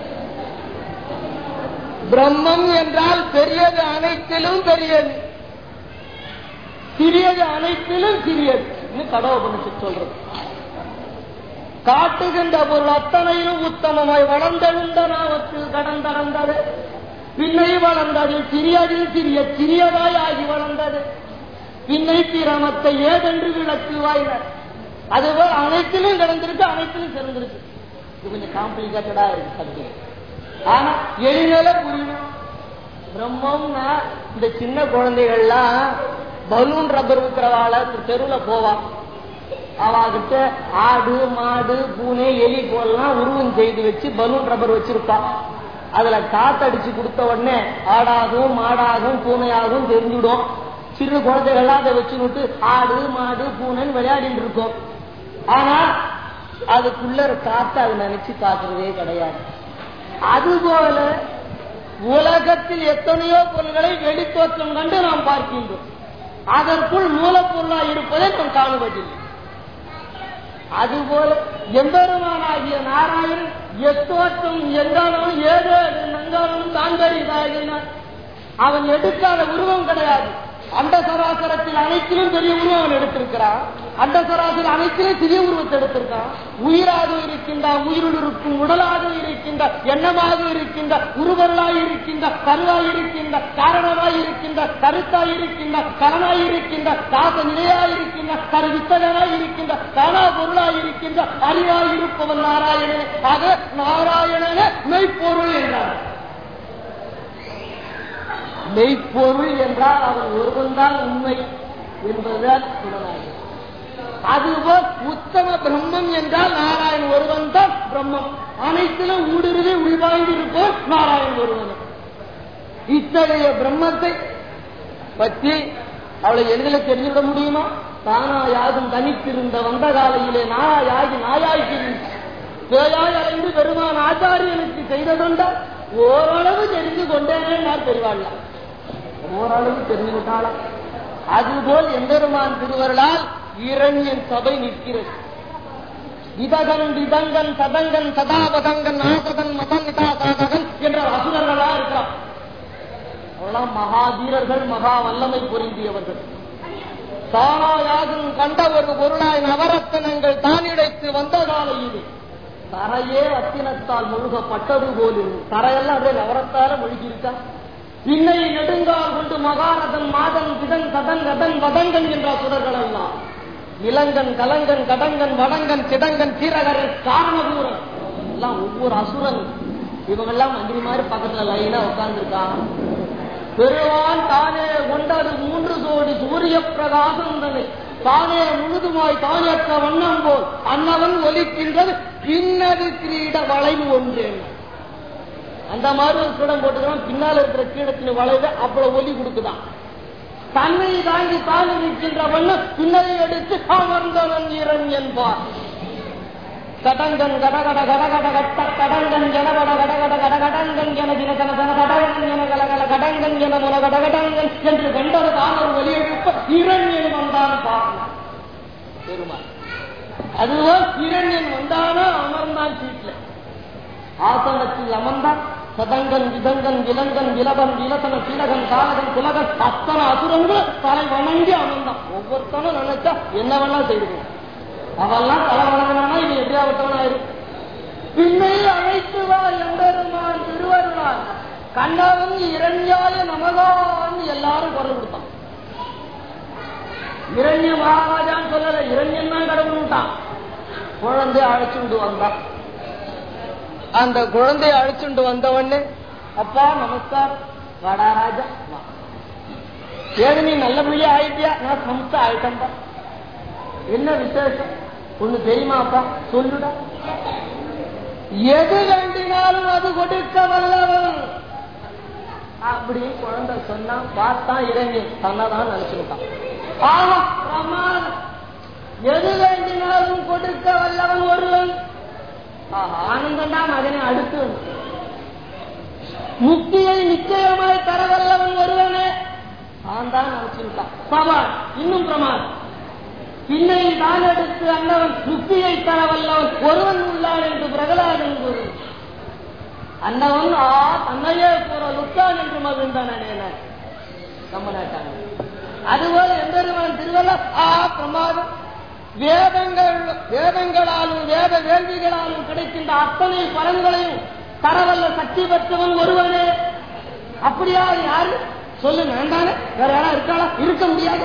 பிரம்மம் என்றால் பெரியது அனைத்திலும் பெரியது, சிறியது அனைத்திலும் சிறியது. கடவுள் சொல்றது காட்டுகின்ற பொருள் அத்தனையிலும் உத்தமமாய் வளர்ந்தெழுந்த நாமத்தில் கடந்தடந்தது. பின்னை வளர்ந்தது சிறியதில் சிறிய சிறியதாய் ஆகி வளர்ந்தது. பின்னை பிரமத்தை ஏதென்று விளக்குவாயினர். அதுபோல் அனைத்திலும் கடந்திருக்கு, அனைத்திலும் சிறந்திருக்கு. இது கொஞ்சம் காம்ப்ளிகேட்டடா இருக்கு சப்ஜெக்ட். ஆனா எளிமையில புரியணும். பிரம்மம்னா இந்த சின்ன குழந்தைகள்லாம் பலூன் ரப்பர் விற்கிறவாள தெருவுல போவான். அவகிட்ட ஆடு மாடு பூனை எலி போலாம் உருவம் செய்து வச்சு பலூன் ரப்பர் வச்சிருப்பான். அதுல காத்தடிச்சு கொடுத்த உடனே ஆடாகும் மாடாகும் பூனையாகும் தெரிஞ்சுடும். சிறு குழந்தைகள்லாம் அதை வச்சு விட்டு ஆடு மாடு பூனைன்னு விளையாடிட்டு இருக்கும். ஆனா அதுக்குள்ள காத்த அது நினைச்சு பார்க்கறதே கிடையாது. அதுபோல உலகத்தில் எத்தனையோ பொருள்களை வெளித்தோற்றம் கண்டு நாம் பார்க்கின்றோம். அதற்குள் மூலப்பொருளாக இருப்பதை நாம் காணுவதில்லை. அதுபோல எம்பெருமானாகிய நாராயணன் எத்தோற்றம் எங்காலும் ஏதோ நங்காலும் தாங்கறிதாகினார். அவன் எடுக்காத உருவம் கிடையாது. அண்ட சராசரத்தில் அனைத்திலும் பெரிய உருவம் அவன் எடுத்திருக்கிறான். அண்ட சராசர அனைத்திலும் சிறிய உருவத்தை எடுத்திருக்கான். உயிராக இருக்கின்ற உயிருள் இருக்கும் உடலாக இருக்கின்ற எண்ணமாக இருக்கின்ற உருவர்களாய் இருக்கின்ற கருவாய் இருக்கின்ற காரணமாய் இருக்கின்ற கருத்தாய் இருக்கின்ற கரணாய் இருக்கின்ற காச நிலையாய் இருக்கின்ற கருவித்தகனாய் இருக்கின்ற காணா பொருளாய் இருக்கின்ற அறிவாய் இருப்பவன் நாராயணனே. ஆக நாராயணனே மெய்ப்பொருள் என்றார். மெய்ப்பொருள் என்றால் அவன் ஒருவன்தான் உண்மை என்பதுதான் புலனாகும். அதுபோல் உத்தம பிரம்மம் என்றால் நாராயணன் ஒருவன் தான் பிரம்மம். அனைத்திலும் ஊடுருவி உள்வாங்கி இருப்போம் நாராயணன் ஒருவன். இத்தகைய பிரம்மத்தை பற்றி அவளை எளிதில் தெரிஞ்சுவிட முடியுமா? தானாயாகும் தனித்திருந்த வந்த காலையிலே நாயாகி பேயாய் அலைந்து பெருமான் ஆச்சாரியனுக்கு செய்ததென்றால் ஓரளவு தெரிந்து கொண்டேனே நான் தெரிவாள். ஓரளவு தெரிந்து கொண்டாளா? அதுபோல் எம்பெருமான் திருவருளால் இரணியன் சபை நிற்கிறது. இதகன் விதங்கன் சதங்கன் சதாபதங்கன் ஆசகன் மதன் என்ற அசுரர்களா இருக்கிறார். அவெல்லாம் மகா வீரர்கள், மகா வல்லமை பொருந்தியவர்கள். தானாயாகும் கண்ட ஒரு பொருளாய் நவரத்தனங்கள் தானிடைத்து வந்த காலையில் தரையே அத்தினத்தால் முழுகப்பட்டது போலும் தரையெல்லாம் அப்படியே நவரத்தால முழுகியிருக்கா. இன்னை நெடுங்கால் கொண்டு மகாரதன் மாதன் பிதன் சதன் ரதன் வதங்கன் என்ற சுடர்கள் எல்லாம் இளங்கன் கலங்கன் கடங்கன் வடங்கன் சிடங்கன் சீரகரன் காரணபூரன் எல்லாம் ஒவ்வொரு அசுரன். இவங்கெல்லாம் மந்திரி மாதிரி பக்கத்துல லைனா உட்கார்ந்துருக்கான். பெருவான் தானே கொண்டது 3 கோடி சூரிய பிரகாசந்தனை தானே முழுதுமாய் தானேற்ற வண்ணம் போல் அன்னவன் ஒலிக்கின்றது பின்னது கிரீட வளைவு ஒன்று. அந்த மாதிரி ஒரு கிரீடம் போட்டுக்கிறான், பின்னால் இருக்கிற கிரீடத்தின் வளைவு அவ்வளவு ஒலி கொடுக்குதான். தன்னை தாங்கி தாங்கி நிற்கின்ற வண்ணம் பின்னரை எடுத்து அமர்ந்தவன் இரண் என்பார். கடங்கன் கடகட கடகட கட்ட கடங்கன் ஜனகட கடகட கடகடங்கன் ஜன தினகன தன கடகன் ஜன கலகல கடங்கன் ஜன முன கடகடங்கன் என்று கண்டது தான் ஒரு ஒலியெழுப்ப இரண்யன் வந்தான் பார்க்கலாம் பெருமாள். அதுவும் இரண்யன் வந்தானா அமர்ந்தான் சீட்ல ஆசனத்தில் அமர்ந்தான். சதங்கன் விதங்கன் விலங்கன் விலகன் விலசன சீலகன் காலகன் குலகன் அத்தனை அசுரங்களும் தலை வணங்கி அமர்ந்தான். ஒவ்வொருத்தனும் நினைச்சா என்ன வேணா செய்துவோம், அவெல்லாம் தலை வணங்கினா இது எப்படியாவட்டவனாயிரும். பின்னை அழைத்து வா எம்பெருமான் திருவருளால் கண்ணவன் இரண்யாய நமகான் எல்லாரும் குரல் கொடுத்தான். இரண்ய மகாராஜான்னு சொல்லல, இரண்யன் தான் கடவுள்ட்டான். குழந்தை அழைச்சுண்டு வந்தான். அந்த குழந்தைய அழைச்சுண்டு வந்தவொடனே அப்பா நமஸ்கார் வாடா ராஜா வா. ஏது நீ நல்ல பிள்ளை ஆயிட்டியா? நான் சம்ச ஆயிட்டம்பா. என்ன விசேஷம் ஒண்ணு தெரியுமாப்பா? சொல்லுடா. எது வேண்டினாலும் அது கொடுக்க வல்லவன் அப்படி குழந்தை சொன்னா பார்த்தான். இறங்கி தன்னதான் நினைச்சுட்டான். ஆமா பிரமாதம், எது வேண்டினாலும் கொடுக்க வல்லவன் ஒருவன். ஆனந்தம் தான் மகனை அடுத்து முக்தியை நிச்சயமாய் தர வல்லவன் ஒருவனே நான் தான் நினைச்சுட்டான். சவால் இன்னும் பிரமாதம். பின்னை தான் எடுத்து அன்னவன் முக்தியை தர வல்லவன் ஒருவன் உள்ளான் என்று பிரகலாதன் கூறு. அன்னவன் தன்னையே கூற லுக்கான் என்று மகிழ்ந்தான் நம்ம நாட்டாங்க. அதுபோல எம்பெருமான் திருவள்ள பிரமாதம். வேதங்களாலும் வேத வேள்விகளாலும் கிடைக்கின்ற அத்தனை பலன்களையும் தரவல்ல சக்தி பெற்றவன் ஒருவனே. அப்படியா? யாரு சொல்லு? நான் தானே, வேற யாரா இருக்காளா? இருக்க முடியாது.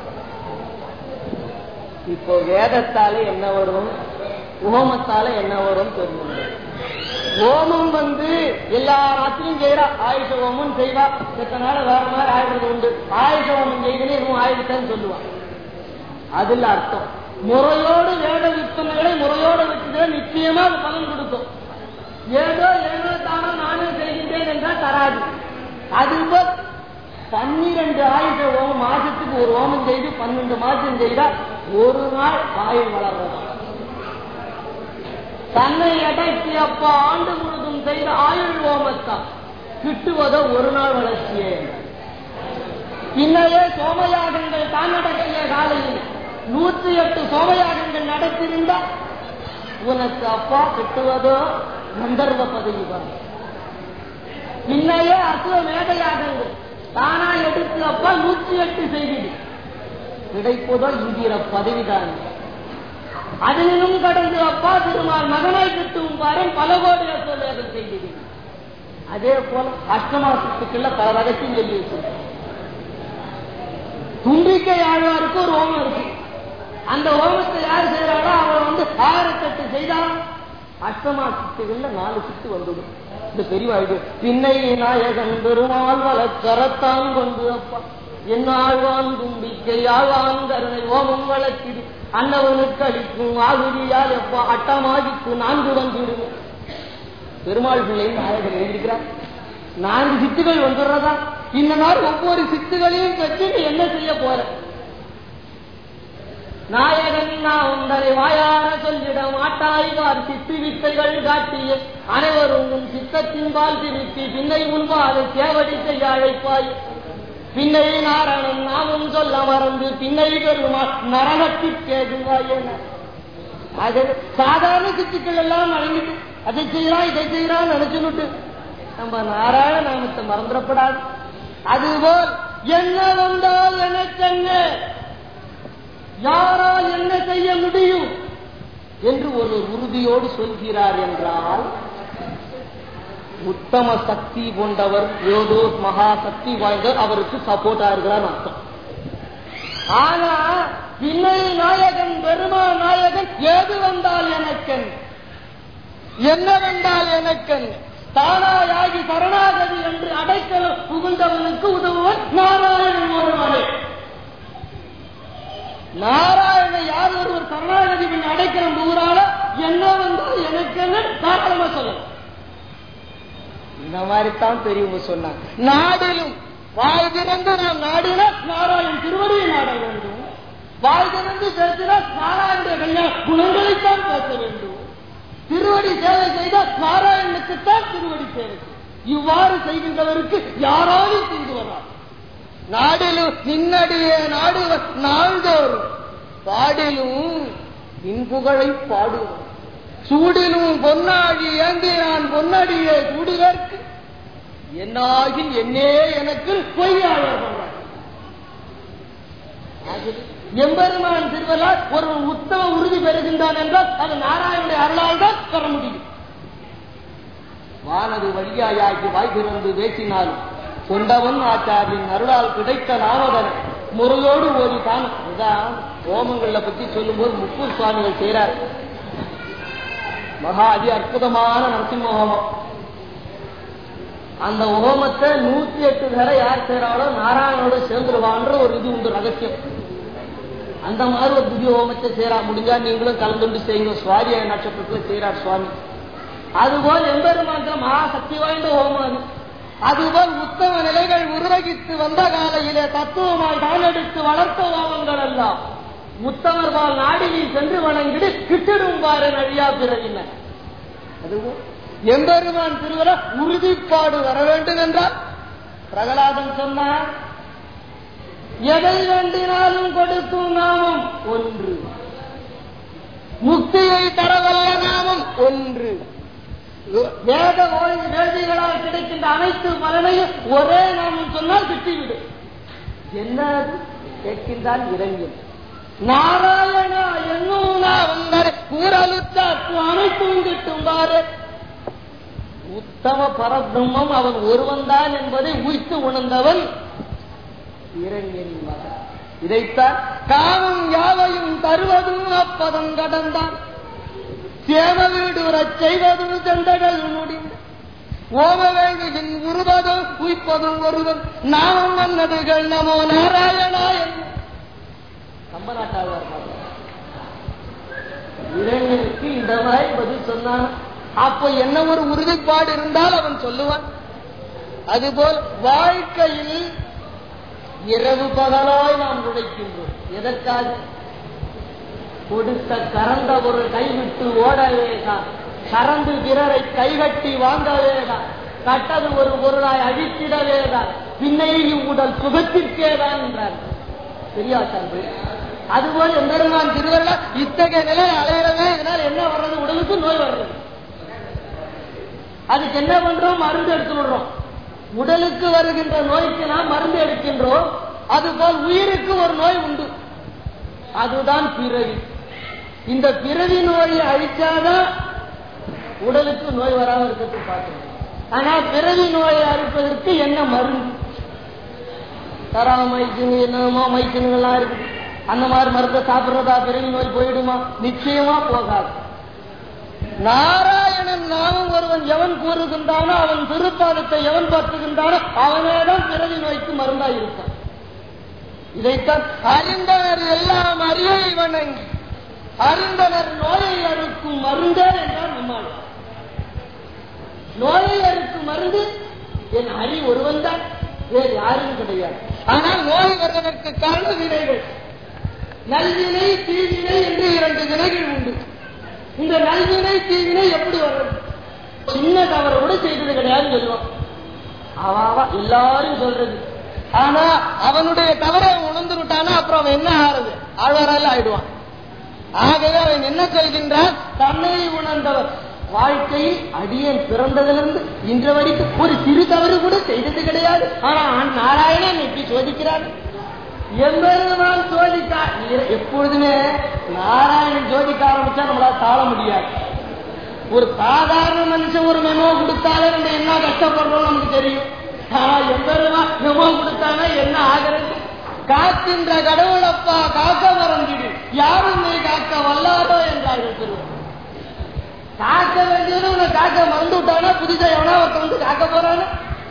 இப்போ வேதத்தால என்ன வரும், ஓமத்தால என்ன வரும் தெரியும். ஓமம் எல்லா ராத்திரியும் செய்யறா. ஆயுஷ ஓமம் செய்வா. எத்தனை நாள் வேற மாதிரி ஆயுறது உண்டு. ஆயுஷ ஓமம் செய்தே இன்னும் ஆயுதத்தான்னு சொல்லுவான். அதுல அர்த்தம் முறையோடு வேத விற்பனைகளை முறையோடு வச்சுட்டு நிச்சயமா அது பலன் கொடுக்கும். ஏதோ ஏதோ தானே நானே செய்கின்றேன் என்றால் தராது. அதுபோல் 12 ஆயுத ஓமம் மாசத்துக்கு ஒரு ஓமம் செய்து 12 மாசம் செய்தால் ஒரு நாள் ஆயுள் வளர்றது. தன்னை அடக்கி அப்ப ஆண்டு முழுதும் செய்த ஆயுள் ஓமத்தான் கிட்டுவதோ ஒரு நாள் வளர்ச்சியே. பின்னையே சோமயாகங்கள் தான் நடத்திய காலையில் 108 சோமயாகங்கள் நடத்திருந்தா உனக்கு அப்பா கிட்டுவதோ கந்தர்வ பதவி தான். பின்னையே அசுவ மேதையாகங்கள் தானா எடுத்து அப்பா 108 செய்தி கிடைப்பதோ இந்திர பதவிதான். அதிலும் கடந்து அப்பா திருமால் மகனாய் கிட்டும் பாருங்க பல கோடி அசுவமேதம் செய்தி. அதே போல அஷ்டமாசத்துக்குள்ள பல ரகத்தையும் சொல்லி வச்சிருக்க. தும்பிக்கை ஆழ்வாருக்கு ஒரு ஓமம் இருக்கு. அந்த ஓமத்தை யார் செய்யறாரோ அவர் 1008 செய்தாலும் அஷ்டமாசத்துக்குள்ள 4 சித்து வந்துடும். இந்த பெரியவாழ்வு பின்னை நாயகன் பெருமாள் வளர்க்கரத்தான் கொண்டு அப்பா என்ன ஆழ்வான் தும்பிக்கை ஆழ்வான் கருணை ஓமம் வளர்த்திடு அன்னவனுக்கு அளிக்கும் ஆகுதியால் எப்பா அட்டமாதிக்கு 4 வந்துடும். பெருமாள் பிள்ளை நாயகன் எழுதிக்கிறார். 4 சித்துகள் வந்துடுறதா? இந்த மாதிரி ஒவ்வொரு சித்துகளையும் பற்றி நீ என்ன செய்ய போற? நாயகன் நான் உங்களை வாயார சொல்லிட மாட்டாய்வார் சித்து வித்தைகள் காட்டிய அனைவரும் உன் சித்தத்தின் பால் திருப்பி பின்னை முன்பாக சேவடி செய்ய அழைப்பாய். பின்னை நாரணன் நாமும் சொல்ல மறந்து பின்னை பெருமாள் நரகத்தில் கேதுவாய். அது சாதாரண சித்துக்கள் எல்லாம் அடங்கிட்டு அதை செய்யறான் இதை செய்யறான் நினைச்சுட்டு நம்ம நாராயண நாமத்தை மறந்துடப்படாது. அதுபோல் என்ன வந்தால் எனக்கென்ன, யாரால் என்ன செய்ய முடியும் என்று ஒரு உறுதியோடு சொல்கிறார் என்றால் உத்தம சக்தி கொண்டவர், ஏதோ மகா சக்தி வாய்ந்தவர் அவருக்கு சப்போர்ட்டா இருக்கிறார் அர்த்தம். ஆனா பின்னை நாயகன் பெருமா நாயகன் ஏது வந்தால் எனக்கென், என்ன வந்தால் எனக்கென், தானாயாகி சரணாகதி என்று அடைக்கலம் புகுந்தவனுக்கு உதவுவன் நாராயணன் ஒருவனே. நாராயண யார் ஒருவர் சரணாகதி பண்ணி அடைக்கிற ஊரால என்ன வந்தால் எனக்கு என்ன தாராளமா சொல்லலாம். இந்த மாதிரித்தான் பெரியவங்க சொன்னாங்க. நாடிலும் வாய் திறந்து நாம் நாடினா நாராயணன் திருவடியை நாட வேண்டும். வாய் திறந்து பேசினால் நாராயண கல்யாண குணங்களைத்தான் பேச வேண்டும். திருவடி சேவை செய்தால் நாராயணனுக்குத்தான் திருவடி சேவை. இவ்வாறு செய்கின்றவருக்கு யாராவது செய்து வரார். நாடிலும் நின்னடியே நாடுவர் நாள்தோறும் பாடிலும் இன்புகழை பாடுவோம். சூடிலும் பொன்னாடி ஏந்தி நான் பொன்னடியே கூடுவதற்கு என்னாகில் என்னே எனக்கு பொய்யாளர். எம்பெருமான் திருவள்ளால் ஒரு உத்தம உறுதி பெறுகின்றான் என்றால் அது நாராயணனுடைய அருளால் தான் பெற முடியும். வானது வழியாயாக்கி வாய் திறந்து பேசினாலும் கொண்டவன் ஆச்சாரியின் அருளால் கிடைத்த நாமதன் முறையோடு ஓடித்தான். இதான் ஹோமங்களை பற்றி சொல்லும் போது முக்கூர் சுவாமிகள் செய்கிறார். மகா அதி அற்புதமான நரசிம்ம ஹோமம். அந்த ஹோமத்தை 108 தடவை யார் செய்யறாளோ நாராயணோட சேர்ந்துருவான்ற ஒரு இது உண்டு, ரகசியம். அந்த மாதிரி ஒரு திவ்ய ஹோமத்தை செய்யறா. முடிஞ்சா நீங்களும் கலந்துண்டு செய்யுங்க. சுவாரிய நட்சத்திரத்துல செய்யறார் சுவாமி. அதுபோல் எம்பெருமான் மகா சக்தி வாய்ந்த ஹோமம் அது. அதுபோல் உத்தம நிலைகள் உருவகித்து வந்த காலையிலே தத்துவமாய் தானெடுத்து வளர்த்த ஹோமங்கள் எல்லாம் உத்தமர்பால் நாடினில் சென்று வணங்கிடு கிட்டிடும் பாரு நழியா பிறவின. அதுபோல் எம்பெருமான் திருவர உறுதிப்பாடு வர வேண்டும் என்றால் பிரகலாதன் சொன்னார், எதை வேண்டினாலும் கொடுக்கும் நாமம் ஒன்று, முக்தியை தரவல்ல நாமம் ஒன்று. வேத வேதிகளால் கிடைக்கின்ற அனைத்து பலனையும் ஒரே நாமம் சொன்னால் கிட்டிவிடும். என்ன கேட்கின்றால் இறங்கும் நாராயணா என்னும் கூறலுத்தாக்கு அனைத்தும் கிட்டும் பாரு. உத்தம பரபிரம்மம் அவன் ஒருவன் தான் என்பதை உய்த்து உணர்ந்தவன் இறைஞன். இதைத்தான் காமம் யாவையும் தருவதும் அப்பதம் கடந்தான் சேம வீடுறச் செய்வதும் சென்றகள் முடிந்த ஓம வேள்வியின் உருவதும் உய்ப்பதும் ஒருவன் நாமம் வந்ததுகள் நமோ நாராயணா என்ன கம்பநாட்டாளர் இளைஞனுக்கு இந்த மாதிரி பதில் சொன்னான். அப்போ என்ன ஒரு உறுதிப்பாடு இருந்தால் அவன் சொல்லுவான். அதுபோல் வாழ்க்கையில் இரவு பகலாய் நாம் உழைக்கின்றோம். எதற்காக? கொடுத்த கறந்த ஒரு கைவிட்டு ஓடவேதான், கறந்து பிறரை கைகட்டி வாங்கவேதான், கட்டது ஒரு பொருளாய் அழித்திடவேதான், பின்னையும் உடல் சுகத்திற்கேதான் என்றார் பெரியாச்சார்பு. அதுபோல் எம்பெருமான் திருவருள இத்தகைய நிலை அலையிறவே. இதனால் என்ன வர்றது? உடலுக்கு நோய் வர்றது. அதுக்கு என்ன பண்றோம்? மருந்து எடுத்துடுறோம். உடலுக்கு வருகின்ற நோய்க்கு நாம் மருந்து எடுக்கின்றோம். அதுபோல் உயிருக்கு ஒரு நோய் உண்டு, அதுதான் பிறவி. இந்த பிறவி நோயை அழிச்சாதான் உடலுக்கு நோய் வராமல் இருக்கிறது பார்க்கணும். ஆனா பிறவி நோயை அழிப்பதற்கு என்ன மருந்து? தராமைக்குன்னு என்னமோ மைக்குன்னுலாம் இருக்கு. அந்த மாதிரி மருந்தை சாப்பிடுறதா பிறவி நோய் போயிடுமா? நிச்சயமா போகாது. நாராயணன் நாமம் ஒருவன் எவன் கூறுகின்றானோ, அவன் திருப்பாதத்தை எவன் பற்றுகின்றானோ அவனேதான் பிறவி நோய்க்கு மருந்தாய் இருப்பான். இதைத்தான் அறிந்தனர் எல்லாம் அறிவை வணங்கி அறிந்தனர் நோயை அறுக்கும் மருந்தே என்றார் நம்மால். நோயை அறுக்கும் மருந்து என் அறி ஒருவன் தான், வேறு யாரும் கிடையாது. ஆனால் நோய் வருவதற்கு காரண வினைகள், நல்வினை தீவினை என்று 2 வினைகள் உண்டு. இந்த நல்வினை தீவினை எப்படி வர்றது? சின்ன தவறு கூட செய்தது கிடையாதுன்னு சொல்லுவான். அவா எல்லாரும் சொல்றது. ஆனா அவனுடைய தவறை உணர்ந்து விட்டானா அப்புறம் அவன் என்ன ஆறுது? ஆழ்வாரால ஆயிடுவான். ஆகவே அவன் என்ன சொல்கின்றான்? தன்னை உணர்ந்தவர் வாழ்க்கையில் அடியன் பிறந்ததிலிருந்து இன்று வரைக்கும் ஒரு சிறு தவறு கூட செய்தது கிடையாது. ஆனா நாராயணன் எப்படி சோதிக்கிறான்? எம்பெருமான் சோதிக்கா. எப்பொழுதுமே நாராயணன் சோதிக்க ஆரம்பிச்சா நம்மளால தாழ முடியாது. ஒரு சாதாரண மனுஷன் ஒரு மெமோ கொடுத்தாலே நம்ம என்ன கஷ்டப்படுறோம் நமக்கு தெரியும். ஆனா எம்பெருமான் மெமோ கொடுத்தானா என்ன ஆகிறது? காக்கின்ற கடவுளப்பா காக்க மறந்திடு, யாரும் நீ காக்க வல்லாதோ என்றார்கள் திருவள்ளுவர். காக்க வேண்டியது உன்னை காக்க மறந்து விட்டானா புதுசா எவனா ஒருத்த வந்து காக்க போறானா?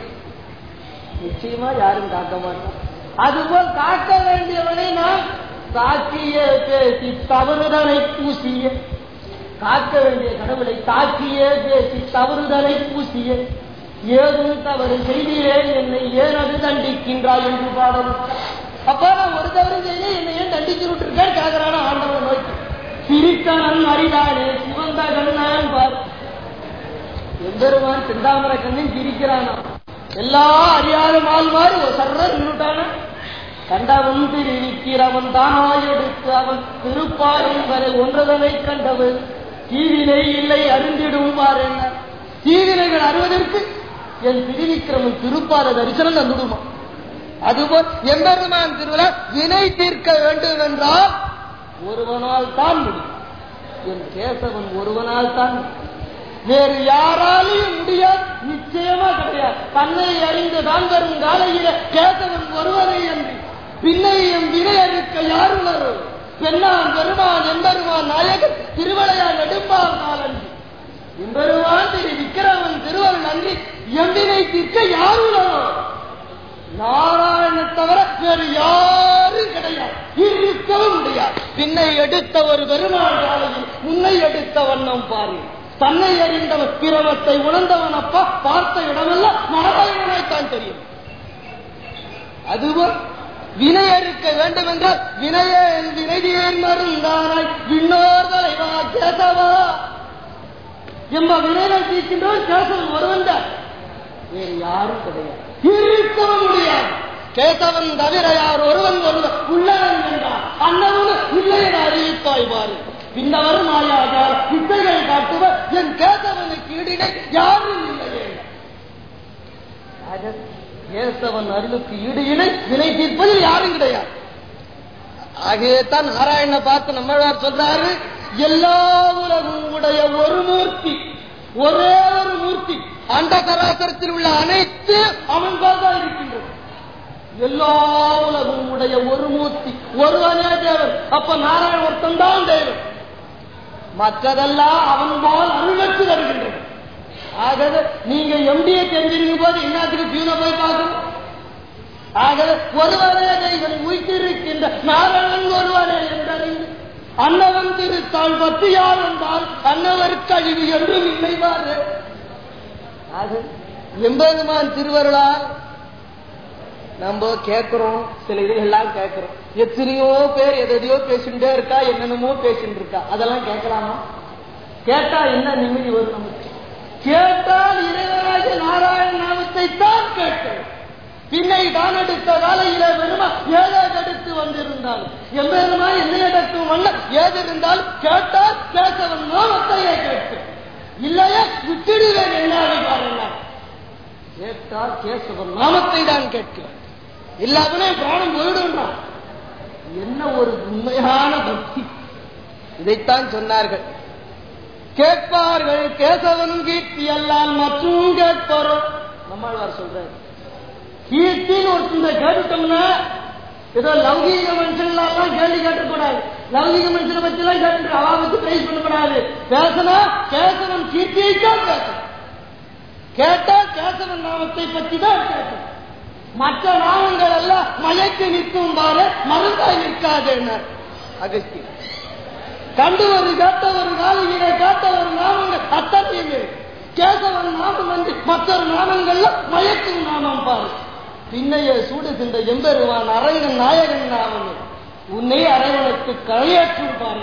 நிச்சயமா யாரும் காக்க மாட்டான். அதுபோல் காக்க வேண்டியவனை நாம் தாக்கியே பேசி தவறுதலை பூசிய, காக்க வேண்டிய கடவுளை தாக்கியே பேசி தவறுதலை பூசிய, ஏதும் தவறு செய்கிறேன் என்னை ஏன் அது தண்டிக்கின்றாய் என்று பாடல். அப்பா நான் ஒரு தவறு செய்ய என்னை ஏன் தண்டிச்சுட்டு இருக்கேன் கேட்கிறான ஆண்டவன் நோக்கி. சிரித்தனன் அரிதானே சிவந்த கண்ணன் பார். எம்பெருமான் செந்தாமர கண்ணன் சிரிக்கிறானா. எல்லா அறியாத மால் மாறி ஒரு சர்ற நின்றுட்டான. கண்டவன் திருவிக்கிறவன் தானாய் எடுத்து அவன் திருப்பாரும் வரை ஒன்றதனை கண்டவன் தீவினை இல்லை அறிந்திடும் பார். என்ன தீவினைகள் அறிவதற்கு என் திருவிக்கிரமன் திருப்பார தரிசனம் தந்துடுமா. அதுபோல் எம்பெருமான் திருவிழா வினை தீர்க்க வேண்டும் என்றால் ஒருவனால் தான் முடியும். என் கேசவன் ஒருவனால் தான், வேறு யாராலையும் முடியாது, நிச்சயமா கிடையாது. தன்னை அறிந்துதான் வரும் காலையில கேசவன் ஒருவரை என்று பின்னை என் வினை அறுக்க யாருள்ளரோ பெண்ணான் பெருமான் எம்பெருமான் நாயகன் திருவளையார் நெடும்பால் காலன் எம்பெருமான் திரு விக்கிரமன் திருவள் நன்றி எம்பினை தீர்க்க யாருள்ளரோ நாராயண தவிர வேறு யாரும் கிடையாது, இருக்கவும் முடியாது. பின்னை எடுத்த ஒரு பெருமாள் காலையில் முன்னை எடுத்த வண்ணம் பாரு. தன்னை அறிந்தவன் பிரமத்தை உணர்ந்தவன் அப்பா பார்த்த இடமெல்லாம் நாராயணனைத்தான் தெரியும். அதுவும் வினை அறுக்க வேண்டும் என்றால் வினையேன் வினைதியேன் மருந்தானாய் விண்ணோர் தலைவா கேசவா என்ப வினையை தீர்க்கின்றவன் கேசவன் ஒருவன் தான், வேறு யாரும் கிடையாது, இருக்கவும் முடியாது. கேசவன் தவிர யார் ஒருவன் ஒருவன் உள்ளவன் என்றார் அன்னவனு இல்லை என அறிவிப்பாய் பாரு. பின்னவர் மாயாதார் வித்தைகள் காட்டுவர் என் கேசவனுக்கு ஈடினை யாரும் இல்லையே. கேசவன் அருளுக்கு ஈடு இணை வினை தீர்ப்பதில் யாரும் கிடையாது. ஆகவேதான் நாராயணனை பார்த்து நம்மளார் சொல்றாரு, எல்லா உலகும் உடைய ஒரு மூர்த்தி, ஒரே ஒரு மூர்த்தி அண்ட சராசரத்தில் உள்ள அனைத்து அவன் தான் இருக்கின்றது. எல்லா உலகும் உடைய ஒரு மூர்த்தி ஒருவனே தேவன். அப்ப நாராயண ஒருத்தன் தான் தேவன், மற்றதெல்லாம் அவன் போல் அருள்வச்சு வருகின்றது. ஆகவே நீங்க எம்டியை தெரிஞ்சிருக்கும் போது என்னத்துக்கு பியூனை போய் பார்க்கணும். ஆகவே ஒருவனே தெய்வன் உயிர்த்திருக்கின்ற நாராயணன் ஒருவனே என்றறிந்து அன்னவன் திருத்தாள் பற்றி யார் என்றால் அன்னவர் கழிவு என்றும் இல்லைவாறு. எம்பெருமான் திருவருளால் நம்ம கேட்கிறோம், சில இதுகள்லாம் கேட்கிறோம். எத்தனையோ பேர் எதையோ பேசிட்டே இருக்கா, என்னென்னமோ பேசிட்டு இருக்கா. அதெல்லாம் கேட்கலாமா? கேட்டா என்ன நிம்மதி வரும் நமக்கு? கேட்டால் இறைவனாகிய நாராயண நாமத்தை தான் கேட்கணும். பின்னை தான் எடுத்த காலையில பெருமா ஏதோ எடுத்து வந்திருந்தால் எம்பெருமா என்னை எடுக்கும் வண்ண ஏது இருந்தாலும் கேட்டால் கேசவன் நாமத்தையே கேட்கும், இல்லையா விட்டுடுவேன். என்ன பாருங்க, கேட்டால் கேசவன் நாமத்தை தான் கேட்கிறேன், இல்லாமலே பிராணம் போயிடுன்றான். என்ன ஒரு உண்மையான பக்தி! இதைத்தான் சொன்னார்கள். கேட்பார்கள் கேசவன் கீர்த்தி அல்லால் மற்றும் கேட்பாரோ. நம்மாழ்வார் சொல்றாரு, கீர்த்தின்னு ஒரு கேட்டுட்டோம்னா ஏதோ லௌகீக மனுஷன்லாம் கேள்வி கேட்டக்கூடாது, லௌகீக மனுஷனை பத்தி எல்லாம் கேட்டு அவா பத்தி பிரைஸ் பண்ணக்கூடாது. பேசினா கேசவன் கீர்த்தியைத்தான் பேசணும். கேட்டா கேசவன் நாமத்தை பற்றி தான் கேட்கணும். மற்ற நாமங்கள் எல்லாம் மயக்கி நிற்கும் பாரு, மருந்தாய் நிற்காது. அகஸ்தியர் கண்டு ஒரு கேட்ட ஒரு காலையிலே கேட்ட ஒரு நாமங்கள் அத்தனையுமே கேசவன் நாமம் என்று மற்றொரு நாமங்கள்ல மயக்கும் நாமம் பாரு. பின்னைய சூடுகின்ற எம்பெருவான் அரங்கன் நாயகன் நாமமே உன்னை அரவணைத்து கரையேற்றும் பாரு.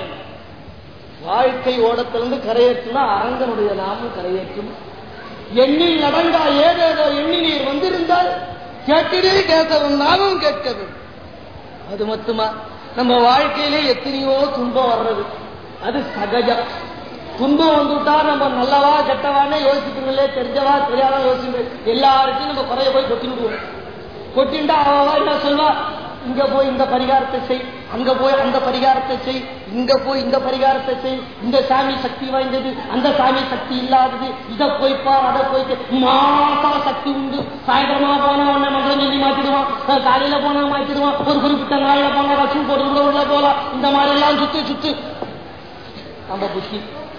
வாழ்க்கை ஓடத்திலிருந்து கரையேற்றுனா அரங்கனுடைய நாமம் கரையேற்றும். எண்ணில் நடந்தா ஏதேதோ எண்ணி நீர் வந்திருந்தால் கேட்டிலே கேசவன் நாமும் கேட்க வேண்டும். அது மட்டுமா, நம்ம வாழ்க்கையிலே எத்தனையோ துன்பம் வர்றது, அது சகஜம். துன்பம் வந்துட்டா நம்ம நல்லவா கெட்டவானே யோசிக்கணுங்களே, தெரிஞ்சவா தெரியாதா யோசிக்க எல்லாருக்கும் நம்ம குறைய போய் கொட்டிவிடுவோம். கொட்டிண்டா அவவா என்ன சொல்வா, இங்க போய் இந்த பரிகாரத்தை செய், அங்க போய் அந்த பரிகாரத்தை செய், இங்க போய் இந்த பரிகாரத்தை செய், இந்த சாமி சக்தி வாய்ந்தது, அந்த சாமி சக்தி இல்லாதது, இதை போய்ப்பார் அதை போய்ட்டு மாசா சக்தி உண்டு. சாயந்தரமா போனா உடனே மந்திரம் சொல்லி மாத்திடுவான், காலையில போனா மாத்திடுவான், ஒரு குறிப்பிட்ட நாளையில போனா லட்சுமி போட்டு உள்ள போலாம். இந்த மாதிரி எல்லாம் சுத்து நம்ம புத்தி.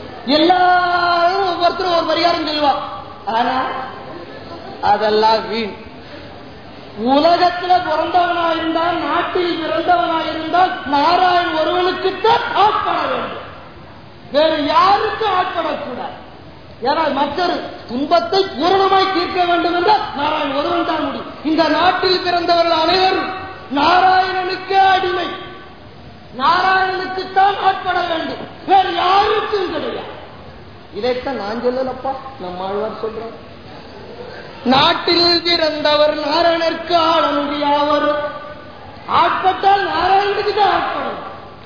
எல்லாரும் ஒவ்வொருத்தரும் ஒரு பரிகாரம் சொல்லுவா. ஆனா அதெல்லாம் வீண். உலகத்துல பிறந்தவனாயிருந்தால், நாட்டில் பிறந்தவனாயிருந்தால் நாராயண் ஒருவனுக்குத்தான் ஆட்பட வேண்டும், வேறு யாருக்கும் ஆட்படக்கூடாது. ஏன்னா மற்றொரு துன்பத்தை பூரணமாய் தீர்க்க வேண்டும் என்றால் நாராயண் ஒருவன் தான் முடியும். இந்த நாட்டில் பிறந்தவர்கள் அனைவரும் நாராயணனுக்கே அடிமை, நாராயணனுக்குத்தான் ஆட்பட வேண்டும், வேறு யாருக்கும் கிடையாது. இதைத்தான் நான் சொல்லலப்பா, நம்மாழ்வார் சொல்றோம். நாட்டில் பிறந்தவர் நாராயணருக்கு ஆள முடியாவர், ஆட்பட்டால் நாராயணனுக்கு தான் ஆட்படும்.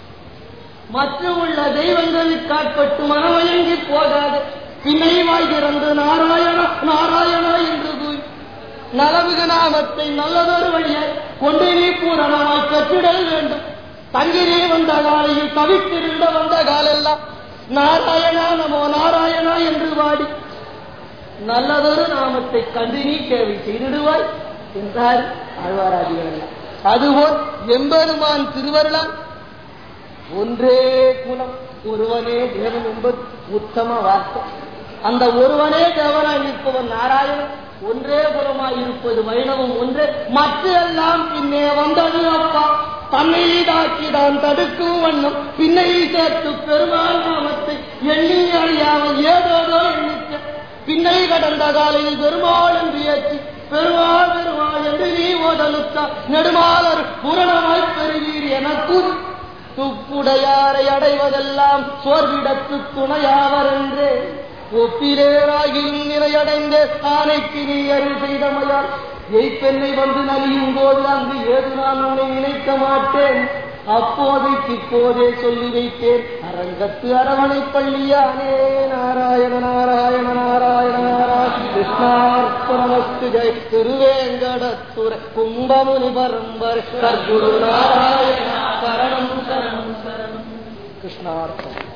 மற்ற உள்ள தெய்வங்களுக்கு ஆட்பட்டு மனமயங்கி போகாது. பின்னைவாய் திறந்து நாராயண நாராயணா என்று கூறி நலமிகு நாமத்தை நல்லதொரு வழியாய் கொண்டு நீ பூரணமாய் கற்றிடல் வேண்டும். தங்கினே வந்த காலையில் தவித்திருந்த வந்த காலெல்லாம் நாராயணா நமோ நாராயணா என்று வாடி நல்லதொரு நாமத்தை கண்டு நீ சேவை செய்திடுவாய் என்றார் ஆழ்வாராதிகள். அதுபோல் எம்பெருமான் திருவருளால் ஒன்றே குலம் ஒருவனே தேவன் என்பது உத்தம வார்த்தை. அந்த ஒருவனே தேவனாய் இருப்பவன் நாராயணன், ஒன்றே குலமாய் இருப்பது வைணவம் ஒன்றே, மற்ற எல்லாம் பின்னே வந்தது அப்பா. தன்னை தாக்கிதான் தடுக்கும் வண்ணம் பின்னை சேர்த்து பெருமாள் நாமத்தை எண்ணி அறியாமல் ஏதோதோ எண்ணிக்க பின்னை கடந்த காலையில் பெருமாள் என்று ஏற்றி பெருமாள் பெருமாள் என்று நீ ஓதலுக்கா நெடுமாலர் பூரணமாய் பெறுவீர் என கூறி துப்புடையாரை அடைவதெல்லாம் சோர்விடத்து துணையாவர் என்றே ஒப்பிலேராகிலும் நிறையடைந்தே ஆணைக்கு நீ அருள் செய்தமையால் எய்ப்பெண்ணை வந்து நலியும் போது அங்கு ஏது நான் உன்னை நினைக்க மாட்டேன். அப்போதைக்கு இப்போதே சொல்லி வைத்தேன் அரங்கத்து அரவணை பள்ளியானே. நாராயண நாராயண நாராயண நாராயண கிருஷ்ணார்ப்பணமஸ்து ஜெய் திருவேங்கடத்துறை கும்பமுனி பரம்பரை சர்க்குரு நாராயண சரணம் சரணம் சரணம் கிருஷ்ணார்ப்பணம்.